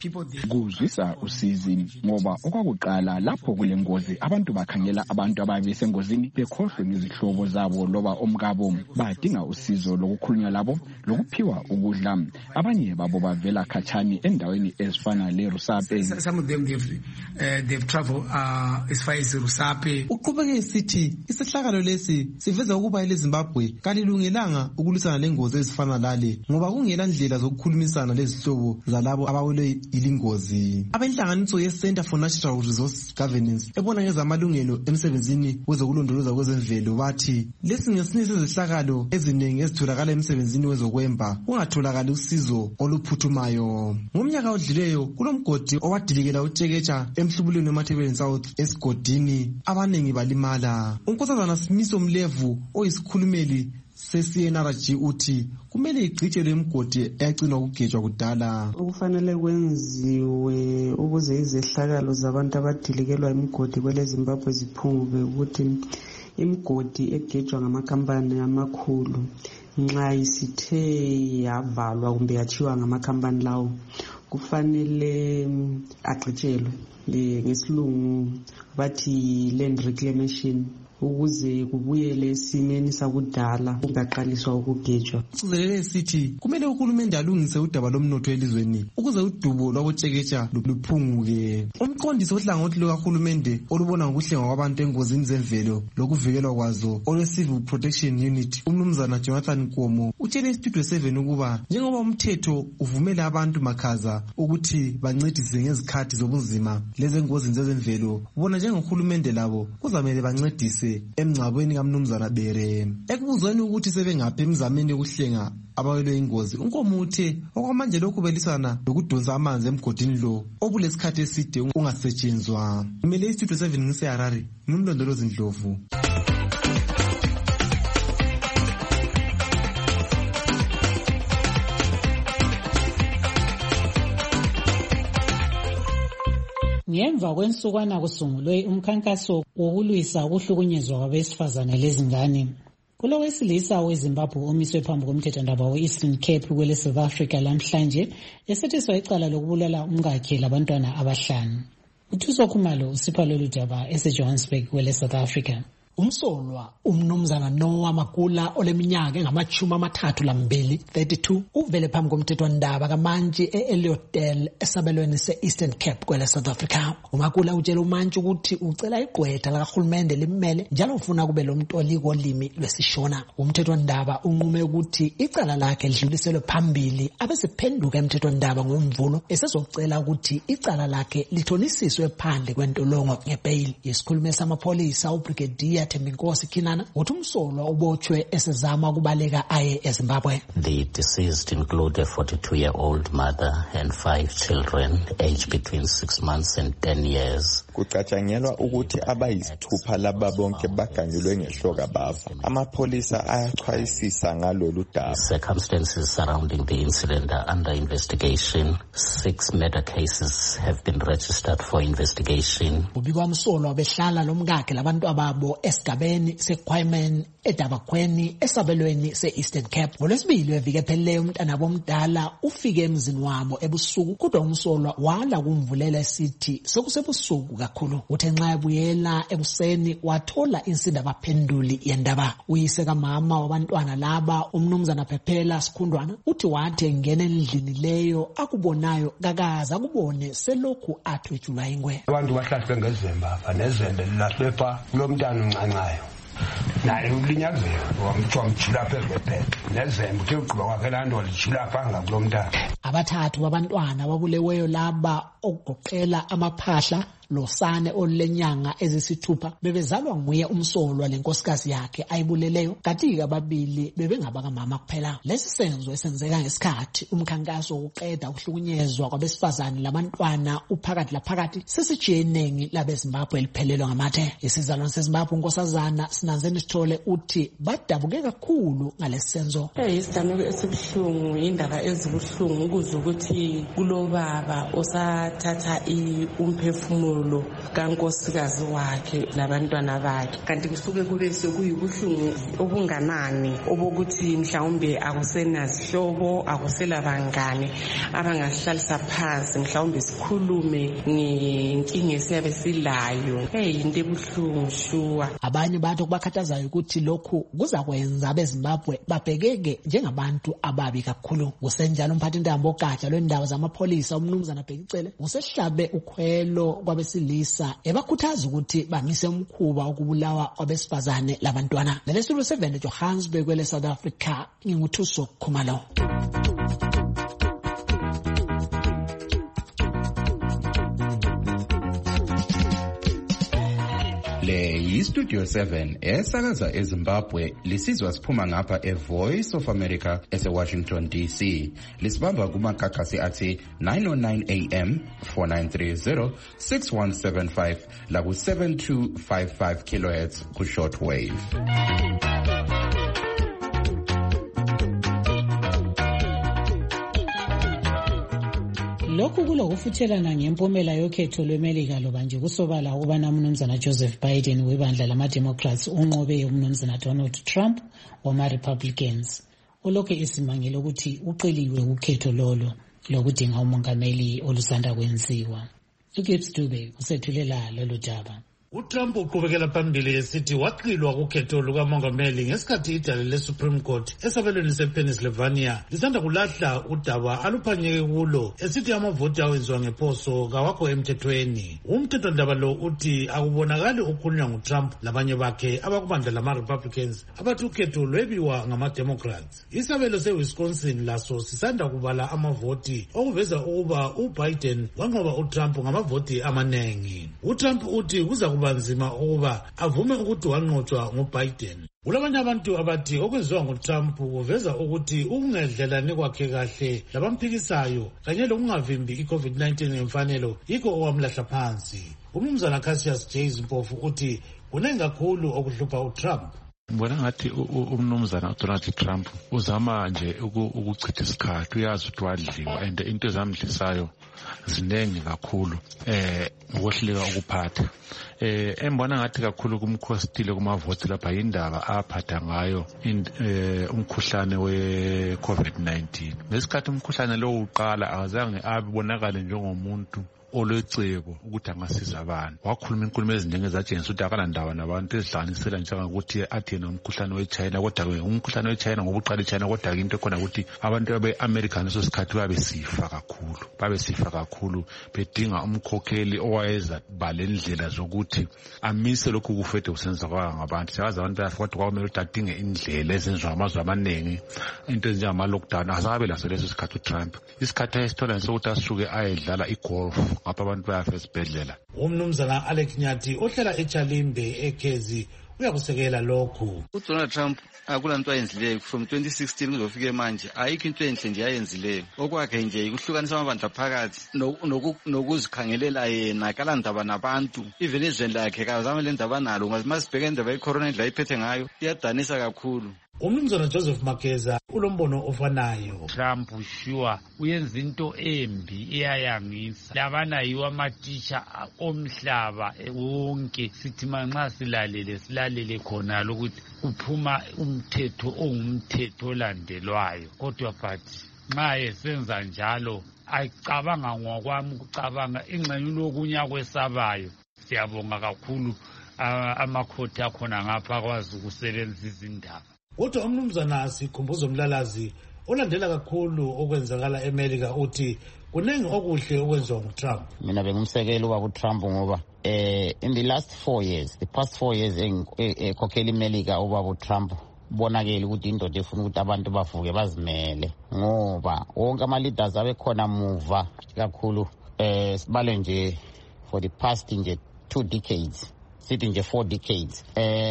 kuzwisa usizi ngoba okwakuqala lapho kule ngozi abantu bakhangela abantu ababesengozini bekhohlwe ngezihlobo zabo loba omkabo, badinga usizo lokukhulunywa labo lokuphiwa ukudla. Abanye babo bavela khatshani endaweni ezifana leRusape. Some of them they've traveled as far as Rusape. Uqhubeke esithi isihlakalo lesi siveza ukuba eleZimbabwe kalilungelanga ukulwisana lengozi ezifana lale ngoba kungela ndlela zokukhulumisana lezihlobo zalabo abawele ilingozi. Abenhlanganiso ye-Center for Natural Resource Governance ebona ngezamalungelo emsebenzini wezokulondoloza kwezemvelo bathi lesi ngesinye sezihlakalo eziningi ezitholakala emsebenzini wezokwemba kungatholakali usizo oluphuthumayo. Ngomnyaka odluleyo kulomgodi owadilikela utsheketsha emhlubulweni weMathebeleni South esigodini abaningi balimala. Unkosazana Simiso Mlevu oyisikhulumeli se-CNRG uthi kumele igcitshelwe imgodi eyagcinwa ukugejwa kudala. Ukufanele kwenziwe ukuze izehlakalo zabantu abadilikelwa imgodi kweleZimbabwe ziphunguke ukuthi imgodi egejwa ngamakhampani amakhulu nxa isithe yavalwa kumbe yachiwa ngamakhampani lawo kufanele agcitshelwe, ngesilungu bathi land reclamation, ukuze kubuyele esimeni sakudala kungaqaliswa ukugejwa. Sizelele sithi kumele uhulumende alungise udaba lomnotho elizweni ukuze udubo lwabotsheketsha luphunguke. Umqondisi ohlangothi lukahulumende olubona ngokuhlengwa kwabantu engozini zemvelo lokuvikelwa kwazo olwe-Civil Protection Unit, umnumzana Jonathan Nkomo utshele iStudio 7 ukuba njengoba umthetho uvumela abantu makhaza ukuthi bancedise ngezikhathi zobunzima lezengozini zezemvelo, bona njengohulumende labo kuzamele bancedise emngcwabweni kaMnumzana Bere. Ekubuzweni ukuthi sebengaphi emizameni yokuhlenga abawelwe ingozi, uNkomo uthe okwamanje lokhu belisana lokudonsa amanzi emgodini lo obulesikhathi eside ungasetshenzwa. Ngimele iStudio 7 ngiseHarare, ngimlondolozi Ndlovu. Ngemva kwensukwana kusungulwe umkhankaso wokulwisa ukuhlukunyezwa kwabesifazane lezingane. Kulowesilisa weZimbabwe omiswe phambi komthethwandaba we-Eastern Cape kwele South Africa lamhlanje esethiswa icala lokubulala umkakhe labantwana abahlanu. Uthuso Khumalo usipha lolu daba eseJohannesburg kwele South Africa. Umsolwa umnumzana Noah Makula oleminyaka engama-32 32 uvele phambi komthethwandaba kamantshi e-Elliotdale esabelweni se-Eastern Cape kwele South Africa. uMakula utshela umantshi ukuthi ucela igqwetha lakahulumende limmele njalo ufuna kube lo mtoli kolimi lwesishona. Umthethwandaba unqume ukuthi icala lakhe lidluliselwe phambili abesephenduka emthethwandaba ngoMvulo esezocela ukuthi icala lakhe lithonisiswe phandle kwentolongo ngebhayili. Isikhulumi samapholisa uBrigadier Thembinkosi Kinana uthi umsolwa ubotshwe esezama ukubaleka aye eZimbabwe. The deceased include a 42-year-old mother and 5 children aged between 6 months and 10 years. Kucatshangelwa ukuthi abayisithupha laba bonke baganyulwe ngehloka bafa. Amapholisa ayaxwayisisa ngalolu daba. Circumstances surrounding the incident are under investigation. 6 murder cases have been registered for investigation. Ubikwa umsolwa behlala lomkakhe labantu ababo esigabeni seKwaiman eDabakhweni esabelweni se-Eastern Cape. NgoLwesibili weviki ephelileyo umntana bomdala ufike emzini wabo ebusuku kodwa umsolwa wala kumvulela esithi sekusebusuku kakhulu. Uthe nxa ebuyela ekuseni wathola insinda abaphenduli yendaba. Uyise kamama wabantwana laba umnumzana Phephela Sikhundwana uthi wathi engena endlini leyo akubonayo kakaza akubone selokhu athwetshulwa ingwe. Abantu bahlahlwe ngezemba banezembe lilahlwe kulomntana uncancayo naye ulinyazelo wamjula phezu kwebhedi nezembe uthe ugqiba kwakhe laa nto lijula phanga kulomntana. Abathathu babantwana babuleweyo laba okugoqela amaphahla losane olulenyanga ezisithupha bebezalwa nguye umsolwa lenkosikazi yakhe ayibuleleyo kanti ababili bebengabakamama kuphela. Lesi senzo esenzeka ngesikhathi umkhankaso wokuqeda ukuhlukunyezwa kwabesifazane labantwana uphakathi laphakathi sesijiyenengi labeZimbabwe liphelelwa ngamathe. Isizalwane seZimbabwe unkosazana Sinanzeni Sithole uthi badabuke kakhulu ngalesi senzo. Isidameko esibuhlungu indaba ezibuhlungu ukuzwa ukuthi kulobaba osathatha umphefumulo kankosikazi wakhe labantwana bakhe kanti kusuke kube sekuyubuhlungu obunganani obokuthi mhlawumbe akusenazihlobo akusela bangane abangahlalisa phansi mhlawumbe sikhulume ngenkinga esiyabe silayo. Into ebuhlungu shuwa. Abanye bathi kubakhathazayo ukuthi lokhu kuzakwenza abeZimbabwe babhekeke njengabantu ababi kakhulu. Kusenjalo umphathintambo ogatsha lwendaba zamapholisa umnumzana Bhekicele usehlabe ukhwelo kwabesilisa ebakhuthaza ukuthi bamise umkhuba okubulawa kwabesifazane labantwana. Nalesitulo 7 Johannesburg kwele South Africa nginguthuso Khumalo. Le yiStudio 7 esakaza eZimbabwe lisizwa siphuma ngapha eVoice of America eseWashington DC. Lisibamba kumakhakhasi athi 909 AM 4930 6175 laku 7255 kHz ku shortwave. Lokhu kulokufuthelana ngempumela yokhetho lweMelika loba nje kusobala ukubana umnumzana Joseph Biden webandla lama-Democrats unqobe umnumzana Donald Trump wama-Republicans. Ulokhu esimangele ukuthi uqeliwe ukhetho lolo lokudinga umongameli olusanda kwenziwa. uGibbs Dube usethulela lolu daba. uTrump uqhubekela phambili esithi waqilwa kukhetho lukamongameli ngesikhathi idale leSupreme Court esabelweni sePennsylvania lisanda kulahla udaba aluphanyeke kulo esithi amavoti awenziwa ngephoso kawakho emthethweni. Umthethwandaba lo uthi akubonakali ukhulunywa nguTrump labanye bakhe abakubandla lama-Republicans abathi ukhetho lwebiwa ngama-Democrats. Isabelo seWisconsin laso sisanda kubala amavoti okuveza ukuba uBiden wanqoba uTrump ngamavoti amanengi. uTrump uthi kuza kubanzima ukuba avume ukuthi wanqotshwa nguBiden. Kulabanye abantu abathi okwenziwa nguTrump kuveza ukuthi ukungedlelani kwakhe kahle labamphikisayo kanye lokungavimbi iCovid-19 ngemfanelo yikho owamlahla phansi. Umnumzana Cassius J. Mpofu uthi kunengi kakhulu okuhlupha uTrump. Ngibona ngathi umnumzana uDonald Trump uzama nje ukuchitha isikhathi, uyazi ukuthi wadliwa and into ezamdlisayo ziningi kakhulu ngokuhlika ukuphatha. Embona ngathi kakhulu kumkhostile kumavoti lapha indaba aphatha ngayo umkhuhlane we-COVID-19. Ngesikhathi umkhuhlane lo uqala azange abonakale njengomuntu olwecebo ukuthi angasiza abantu. Wakhuluma inkulumo eziningi ezatshengisa ukuthi akalandaba nabantu ezihlanganisela njengokuthi athi yena umkhuhlane weChina, kodwa umkhuhlane weChina ngokuqala eChina, kodwa into ekhona ukuthi abantu be-America leso sikhathi babesifa kakhulu bedinga umkhokheli owayeza bale ndlela zokuthi amise lokhu kufethe kusenzakala ngabantu. Siyazi abantu bayafika kodwa kwamele ukuthi adinge indlela ezenziwa amazwe amaningi, into ezinjengama-lockdown. Azabe laso leso sikhathi uTrump. Isikhathi ayesithola sokuthi asuke ayedlala igolf ngapha abantu bayafa esibhedlela. Umnumzana Alex Nyathi ohlala eChalimbe eKezi uyakusekela lokhu. uDonald Trump akulanto ayenzileyo from 2016 kuzofika manje, ayikho into enhle nje ayenzileyo. Okwakhe nje ukuhlukanisa amabandla phakathi nokuzikhangelela yena kalandaba nabantu. Even izweni lakhe kazama le ndaba nalo, masibheke indaba yecorona indlela ayiphethe ngayo iyadanisa kakhulu. Umnumzana Joseph Makeza ulombono ofanayo. Trump sure uyenza into embi iyayangisa. Labana yiwo amateacher omhlaba wonke. Sithi manxa silalele khona ukuthi uphuma umthetho ongumthetho olandelwayo. Kodwa but nxa esenza njalo ayicabanga ngokwami ukucabanga ingxenye lokunya kwesabayo. Siyabonga kakhulu amakhoti akhona ngapha akwazi ukusebenzisa izindaba. Kodwa umnumzana Sikhumbuzo Mlalazi olandela kakhulu okwenzakala eMelika uthi kuningi okuhle okwenziwa nguTrump. Mina bengumsekelo wakuTrump ngoba in the past 4 years ekhokhela iMelika ubaba uTrump bonakele ukuthi indoda efuna ukuthi abantu bavuke bazimele, ngoba wonke ama-leaders abekhona muva kakhulu sibale nje for the past nje 2 decades. Sithi nje 4 decades.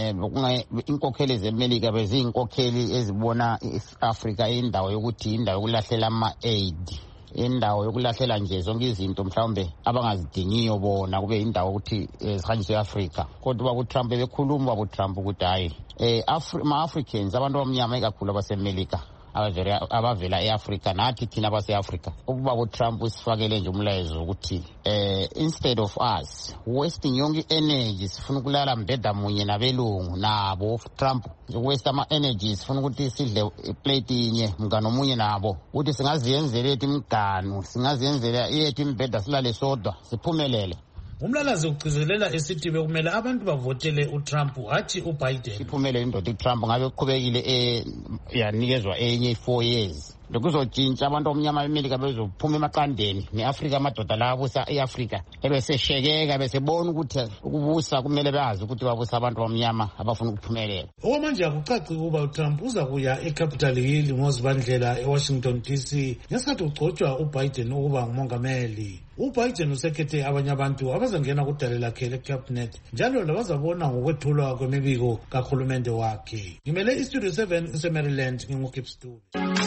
Inkokheli zeMelika beziyinkokheli ezibona i-Africa indawo yokuthi indawo yokulahlela ama-aid, indawo yokulahlela nje zonke izinto mhlawumbe abangazidingiyo bona, kube indawo ukuthi zihanjiswe e-Africa. Kodwa uTrump bekhuluma uTrump ukuthi hayi ama-Africans abantu abamnyama ikakhulu abaseMelika abavela e-Africa nathi thina base-Africa, ukuba uTrump usifakele nje umlayezo ukuthi instead of us wasting yonke energy sifuna ukulala mbeda munye nabelungu nabo Trump waste ama-energy sifuna ukuthi sidle iplate inye mngano munye nabo, ukuthi singaziyenzela yethu imganu, singaziyenzela yethu imbeda silale sodwa siphumelele. Umlalazi ugcizelela esithi bekumele abantu bavotele uTrump hathi uBiden. Iphumelele indoda uTrump ngabe uqhubekile yanikezwa enye 4 years. Lokuzotshintsha abantu omnyama beMelika bezophuma emaqandeni neAfrica amadoda la abusa eAfrica ebeseshekeka besebona ukuthi ukubusa kumele bazi ukuthi babusa abantu abamnyama abafuna ukuphumelela. Okwamanje akucaci ukuba uTrump uza kuya eCapitol Hill ngozibandlela eWashington DC ngesikhathi ugcotshwa uBiden ukuba ngumongameli. uBiden usekhethe abanye abantu abazangena kudale lakhe leCabinet njalo labazabona ngokwethulwa kwemibiko kahulumende wakhe. Ngimele iStudio 7 eseMaryland ngingukip Studio.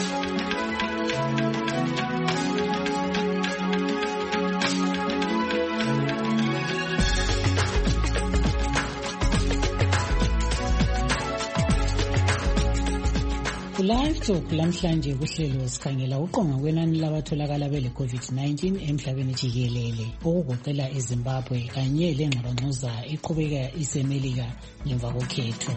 Live Talk lamhlanje kuhlelo sikhangela uqonga kwenani labatholakala bele COVID-19 emhlabeni jikelele, okugoqela eZimbabwe kanye lengxabangxoza iqhubeka iseMelika ngemva kokhetho.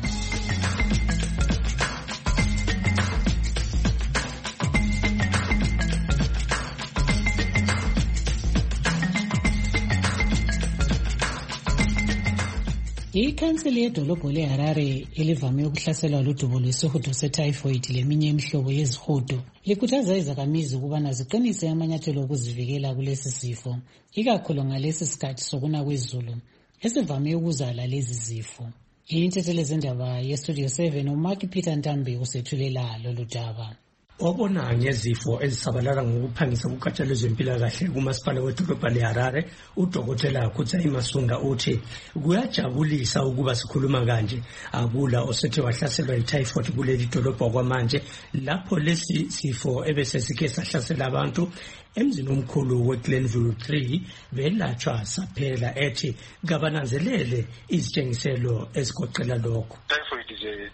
Ikhanseli yedolobho leHarare elivame ukuhlaselwa ludubo lwesihudo setyphoid leminye imihlobo yezihudo likhuthaza izakhamizi ukubana ziqinise amanyathelo okuzivikela kulesi sifo, ikakhulu ngalesi sikhathi sokuna kwezulu esivame ukuzala lezi zifo. Intethelezi zendaba yeStudio 7 uMark Peter Ntambi usethulela lolu daba. Obona ngezifo ezisabalala ngokuphangisa kugatsha lwezempilakahle kumasipala wedolobha leHarare, uDokotela Khutsayi Masunda uthi kuyajabulisa ukuba sikhuluma kanje akula osethe wahlaselwa yityphoid kuleli dolobha kwamanje, lapho lesi sifo ebesesike sahlasela abantu emzini omkhulu weGlenville 3 belatshwa saphela, ethi kabananzelele izitshengiselo ezigoqela lokho. Typhoid is a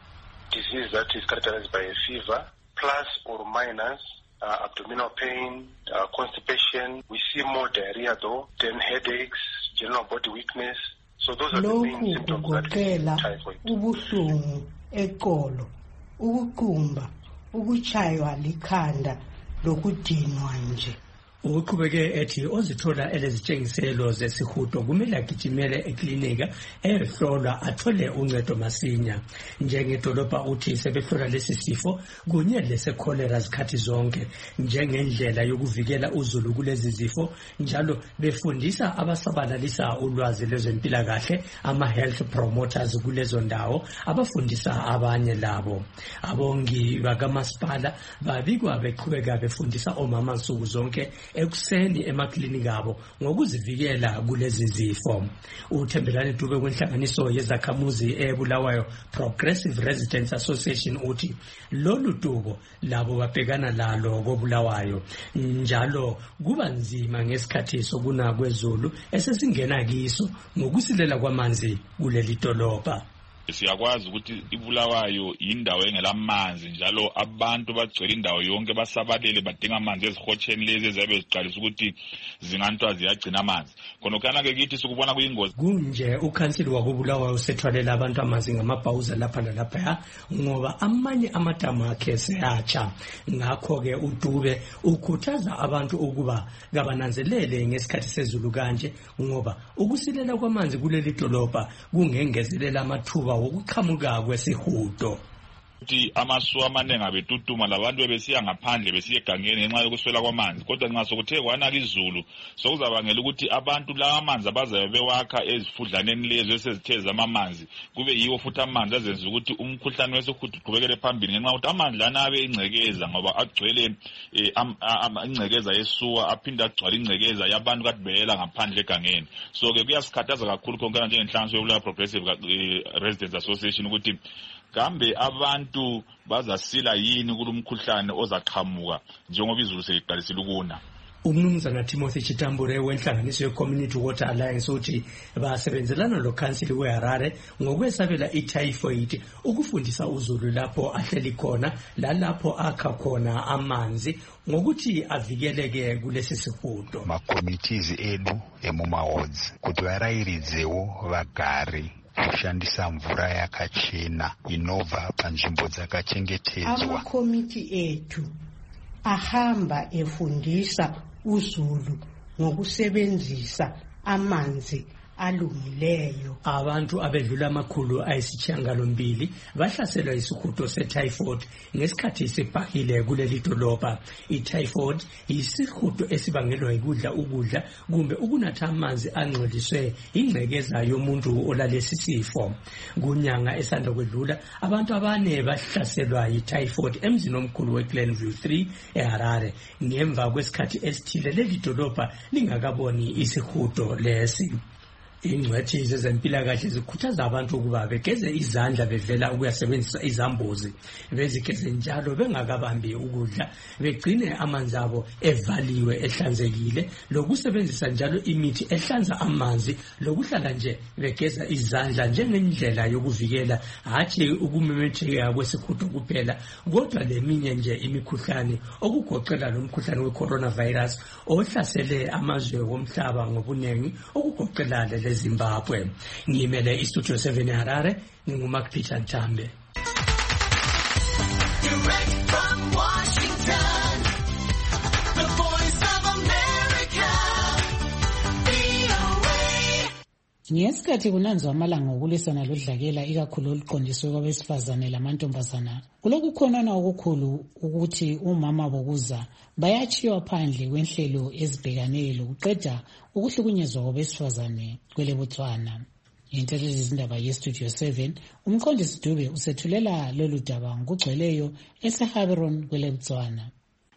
disease that is characterized by a fever, plus or minus abdominal pain, constipation. We see more diarrhea though, then headaches, general body weakness. So those are the main symptoms that we typhoid. Ubuhlungu eqolo, ukuqumba, ukuchaywa likhanda, lokudinwa nje. Uqhubeke ethi ozithola elezitshengiselo zesihudo kumele agijimele eklinika ehlolwa athole uncedo masinya. Njengedolobha uthi sebehlola lesi sifo kunye lesekholera zikhathi zonke njengendlela yokuvikela uzulu kulezi zifo, njalo befundisa abasabalalisa ulwazi lwezempilakahle ama-health promoters kulezo ndawo abafundisa abanye labo. Abongi bakamasipala babikwa beqhubeka befundisa omama nsuku zonke ekuseni emaklinika abo ngokuzivikela kulezi zifo. uThembelani Dube kwenhlanganiso yezakhamuzi eBulawayo Progressive Residents Association uthi lolu dubo labo babhekana lalo koBulawayo, njalo kuba nzima ngesikhathi sokuna kwezulu esesingena kiso ngokusilela kwamanzi kuleli dolobha. Siyakwazi ukuthi iBulawayo indawo engelamanzi, njalo abantu bagcwele indawo yonke basabalele badinga amanzi ezihotsheni lezi ezabe ziqalisa ukuthi zingantwa ziyagcina amanzi. Khonokana ke kithi sikubona kuyingozi. Kunje ukhansili wakoBulawayo usethwalela abantu amanzi ngamabhawuza lapha nalapha ngoba amanye amadamu akhe seyatsha. Ngakho ke uDube ukhuthaza abantu ukuba kabananzelele ngesikhathi sezulu kanje ngoba ukusilela kwamanzi kuleli dolobha kungengezelela amathuba wokuqhamuka kwesihudo. Ukuthi amasu amaningi abetutuma labantu besiya ngaphandle besiya egangeni ngenxa yokuswela kwamanzi, kodwa nxa sokuthe kwana izulu sokuzabangela ukuthi abantu la amanzi abazabe bewakha ezifudlaneni lezo esezitheza amamanzi kube yiwo futhi amanzi azenza ukuthi umkhuhlane wesihudo uqhubekele phambili ngenxa ukuthi amanzi lana abe ingcekeza ngoba agcwele ingcekeza yesuwa aphinda agcwala ingcekeza yabantu kade beyela ngaphandle egangeni. So ke kuyasikhathaza kakhulu konke njengenhlanganiso yoBulawayo Progressive Residents Association ukuthi kambe abantu bazasila yini kulumkhuhlane ozaqhamuka njengoba izulu seliqalisile ukuna. Umnumzana Timothy Chitambure wenhlanganiso ye-Community Water Alliance uthi basebenzelana lokhansili weHarare ngokwesabela ityphoid ukufundisa uzulu lapho ahleli khona lalapho akha khona amanzi ngokuthi avikeleke kulesi sihudo. Ma-committees edu emuma-wards kuti varayiridzewo vagari kushandisa mvura yakachena inobva panzvimbo dzakachengetedzwa. Amakomiti ethu ahamba efundisa uzulu ngokusebenzisa amanzi alungileyo. Abantu abedlula amakhulu ayisishiyagalombili bahlaselwa isihudo setyphoid ngesikhathi sibhahile kuleli dolobha. Ityphoid yisihudo esibangelwa ukudla kumbe ukunatha amanzi angcoliswe ingcekeza yomuntu olalesi sifo. Kunyanga esanda kwedlula abantu abane bahlaselwa ityphoid emzini omkhulu weGlenview 3 eHarare ngemva kwesikhathi esithile leli dolobha lingakaboni isihudo lesi. Ingcwethi zezempilakahle zikhuthaza abantu ukuba begeze izandla bevela ukuyasebenzisa izambuzi, bezigeze njalo bengakabambi ukudla, begcine amanzi abo evaliwe ehlanzekile, lokusebenzisa njalo imithi ehlanza amanzi, lokuhlala nje begeza izandla njengendlela yokuvikela hathi ukumemetheka kwesihudo kuphela kodwa leminye nje imikhuhlane okugoqela lomkhuhlane we-coronavirus ohlasele amazwe womhlaba ngobunengi okugoqela Zimbabwe. Ngimele iStudio 7 eHarare, nginguMark Peter Ntambe. Direct from Washington, the voice of America, VOA. Ngesikhathi kunanzwa amalanga okulwisana lodlakela ikakhulu oluqondiswe kwabesifazane lamantombazana, kulokukhonana okukhulu ukuthi umama bokuza bayachiywa phandle kwenhlelo ezibhekane lokuqeda ukuhlukunyezwa kwabesifazane kwele Botswana. Intelligence izindaba yeStudio 7, umqondisi Dube usethulela lolu daba ngokugcweleyo eseHaberon kwele Botswana.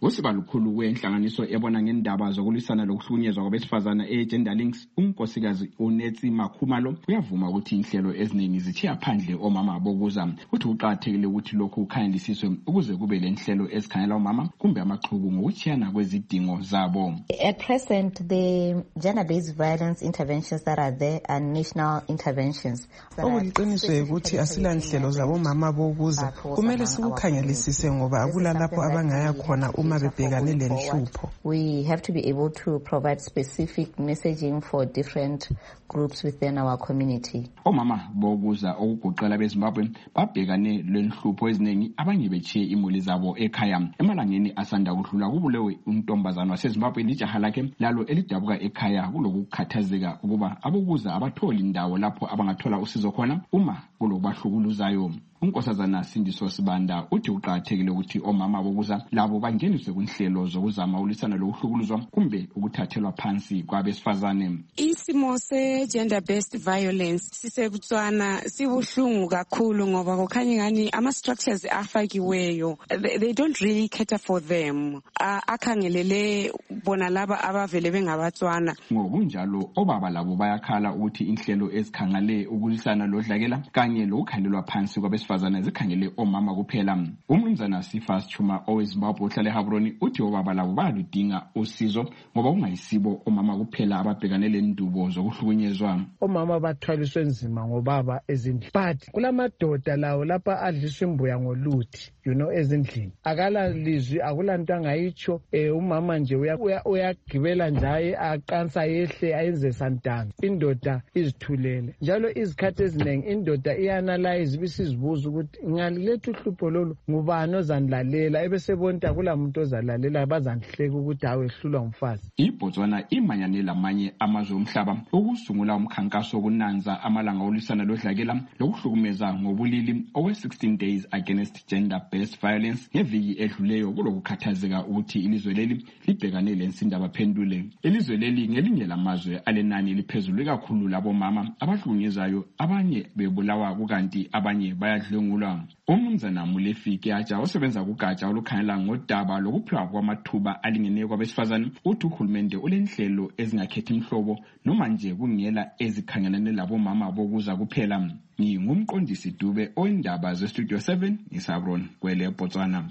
usibalukhulu wenhlanganiso ebona ngendaba zokulwisana lokuhlukunyezwa kwabesifazana e-Gender Links unkosikazi uNetsi Makhumalo uyavuma ukuthi inhlelo eziningi zithiya phandle omama bokuza uthi kuqakathekile ukuthi lokhu kukhangelisiswe ukuze kube le nhlelo ezikhangela omama kumbe amaxhuku ngokuthiyana kwezidingo zabo. At present, the gender-based violence interventions that are there are national interventions. Okuliqiniso ukuthi asila nhlelo zabomama bokuza kumele sikukhangelisise ngoba akula lapho abangaya khona uma bebhekane le nhlupho. We have to be able to provide specific messaging for different groups within our community. Omama bokuza okugoqela beZimbabwe babhekane le nhlupho eziningi abanye bechiye imuli zabo ekhaya. Emalangeni asanda kudlula kubulewe untombazana waseZimbabwe lijaha lakhe lalo elidabuka ekhaya kulokukhathazeka ukuba abokuza abatholi indawo lapho abangathola usizo khona uma kulokubahlukuluzayo. Unkosazana Sindiso Sibanda uthi uqakathekile ukuthi omama bokuza labo bangeniswe kunhlelo zokuzama ulisana lokuhlukuluzwa kumbe ukuthathelwa phansi kwabesifazane. Isimo se-gender based violence sisekutswana sibuhlungu kakhulu ngoba kukhanya ngani ama-structures afakiweyo they don't really cater for them. Akhangelele bona laba abavele bengabatswana. Ngokunjalo obaba labo bayakhala ukuthi inhlelo ezikhangale ukulisana lodlakela kanye lokukhalelwa phansi kwabesifazane zikhangele omama kuphela. Umnumzana Sifas Chuma oweZimbabwe ohlala eHabroni uthi obaba labo bayaludinga usizo ngoba kungayisibo omama kuphela ababhekane lendubo zokuhlukunyezwa. Omama bathwaliswe nzima ngobaba ezindlini, but kulamadoda lawo lapha adliswa imbuya ngoluthi ezindlini. Akala lizwi akulanto angayitsho. Umama nje uyagibela nje aqansa yehle ayenze santana. Indoda izithulele njalo izikhathi eziningi indoda ianalyze bisizibuza ukuthi ngalilethe uhlupho lolu ngubani ozanilalela ebesebonta kulamuntu ozalalela bazanhleka ukuthi awehlulwa umfazi. iBotswana imanyane lamanye amazwe omhlaba ukusungula umkhankaso wokunanza amalanga olisana lodlakela lokuhlukumeza ngobulili owe-16 days against gender based violence ngeviki edluleyo kulokukhathazeka ukuthi ilizwe leli libhekane lensinda baphendule. Ilizwe leli ngelinye lamazwe alenani liphezulu kakhulu labomama abahlukunyezayo, abanye bebulawa kukanti abanye bayadlwengulwa. Umnumzana Mulefi Aja osebenza kugatsha olukhangela ngodaba lokuphiwa kwamathuba alingeneyo kwabesifazane uthi uhulumende ulenhlelo ezingakhethi imhlobo noma nje kungela ezikhangelane labomama bokuza kuphela. Ngumqondisi Dube oindaba zeStudio 7 eSabron kwele Botswana.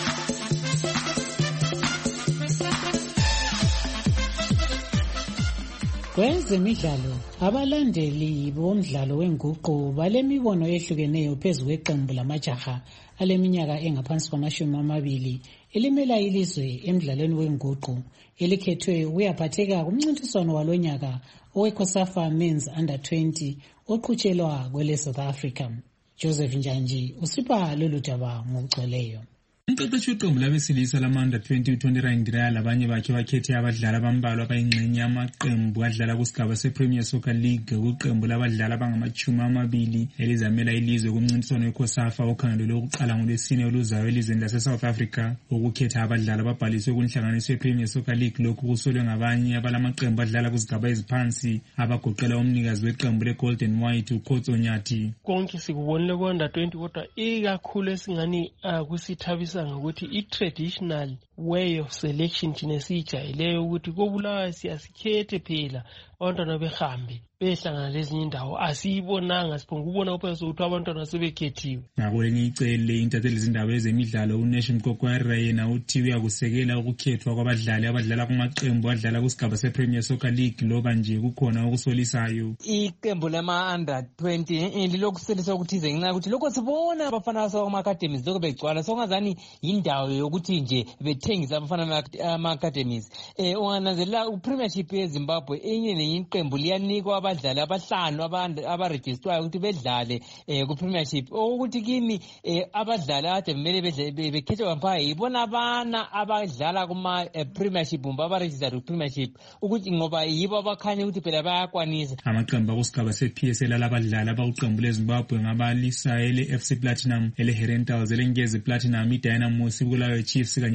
Kwezemidlalo, abalandeli bomdlalo wenguqu balemibono ehlukeneyo phezu kweqembu lamajaha aleminyaka engaphansi kwama-20 elimela ilizwe emdlalweni wenguqu elikhethwe ukuyaphatheka kumncintiswano walonyaka oweCOSAFA Men's Under 20 oqhutshelwa kwele South Africa. Joseph Njanji usipha lolu daba ngokugcweleyo. Umqeqeshi weqembu labesilisa lama-Under 20 uTony Randira labanye bakhe bakhethe abadlali abambalwa abayingxenye amaqembu adlala kusigaba sePremier Soccer League kuqembu labadlali abangama-20 elizamela ilizwe kumncintiswano weCOSAFA okhangelelwe ukuqala ngolwesine oluzayo elizweni laseSouth Africa. Ukukhetha abadlali ababhaliswe kunhlanganiso yePremier Soccer League lokhu kusolwe ngabanye abalamaqembu adlala kuzigaba eziphansi abagoqela umnikazi weqembu leGolden White uKhotso Nyathi. Konke sikubonile ku-Under 20 kodwa ikakhulu esingani kusithabisa ukuthi i-traditional way of selection thina siyijayeleyo ukuthi kobulawayo siyasikhethe phela abantwana behambe behlangana lezinye indawo asiyibonanga siphonga ubona kuphela sokuthi abantwana sebekhethiwe. Ngakwelinye icele intatheli izindaba ezemidlalo uNesh Mkokwara yena uthi uyakusekela ukukhethwa kwabadlali abadlala kumaqembu adlala kusigaba sePremier Soccer League loba nje kukhona okusolisayo. Iqembu lama-Under 20 lilokuselisa ukuthize ngenxa ukuthi lokho sibona abafana basema-academies lokho begcwala sokungazani yindawo yokuthi nje bethengisa abafana ama-academies. Ungananzelela uPremiership yeZimbabwe enye nenye iqembu liyanikwa abadlali abahlanu abarejistwayo ukuthi bedlale ku-Premiership. Ukuthi kimi abadlali ade kumele bekhethwe mpaka yibona abana abadlala kuma-Premiership abarejistare ku-Premiership ukuthi ngoba yibo abakhanya ukuthi phela bayakwanisa. Amaqembu akusigaba se-PSL alabadlali abakuqembu leZimbabwe ngabalisayo ele-FC Platinum, ele-Herentals, elengezi Platinum, iDynamos, ibulawayo Chiefs kanye leChicken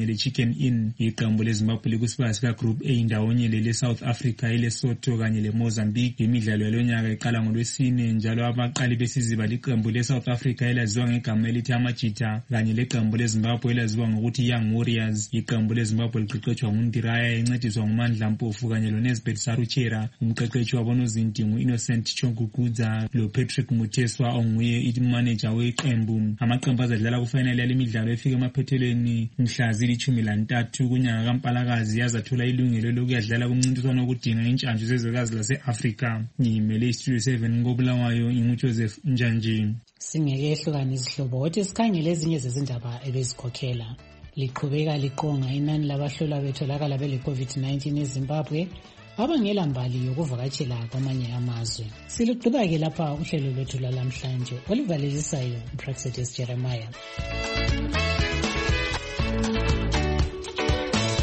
Chicken Inn. Iqembu leZimbabwe likusibaya sika-Group A ndawonye le-South Africa, iLesotho kanye leMozambique. Imidlalo yalonyaka iqala ngoLwesine, njalo abaqali besiziba liqembu le-South Africa elaziwa ngegama elithi Amajita kanye leqembu leZimbabwe elaziwa ngokuthi Young Warriors. Iqembu leZimbabwe liqeqetshwa nguNdiraya encediswa nguMandla Mpofu kanye loNesbeth Saruchera. Umqeqetshi wabo nozintingu Innocent Chongugudza loPatrick Muteswa onguye imanager weqembu. Amaqembu azadlala kufanele yale midlalo efika emaphethelweni mhla zili-13 kunyaka kaMpalakazi yazathola ilungelo lokuyadlala kumncintiswano wokudinga intshantshu zezwekazi lase-Afrika. Ngimele iStudio 7 ngoBulawayo, nginguJoseph Njanji. Singekehlukana izihlobo kodwa sikhangele ezinye zezindaba ebezikhokhela. Liqhubeka liqonga inani labahlolwa betholakala bele-COVID-19 eZimbabwe abangela mbali yokuvakatshela kwamanye amazwe. Siligqiba-ke lapha uhlelo lwethu lwalamhlanje. Olivalelisayo, uPraxedes Jeremiah.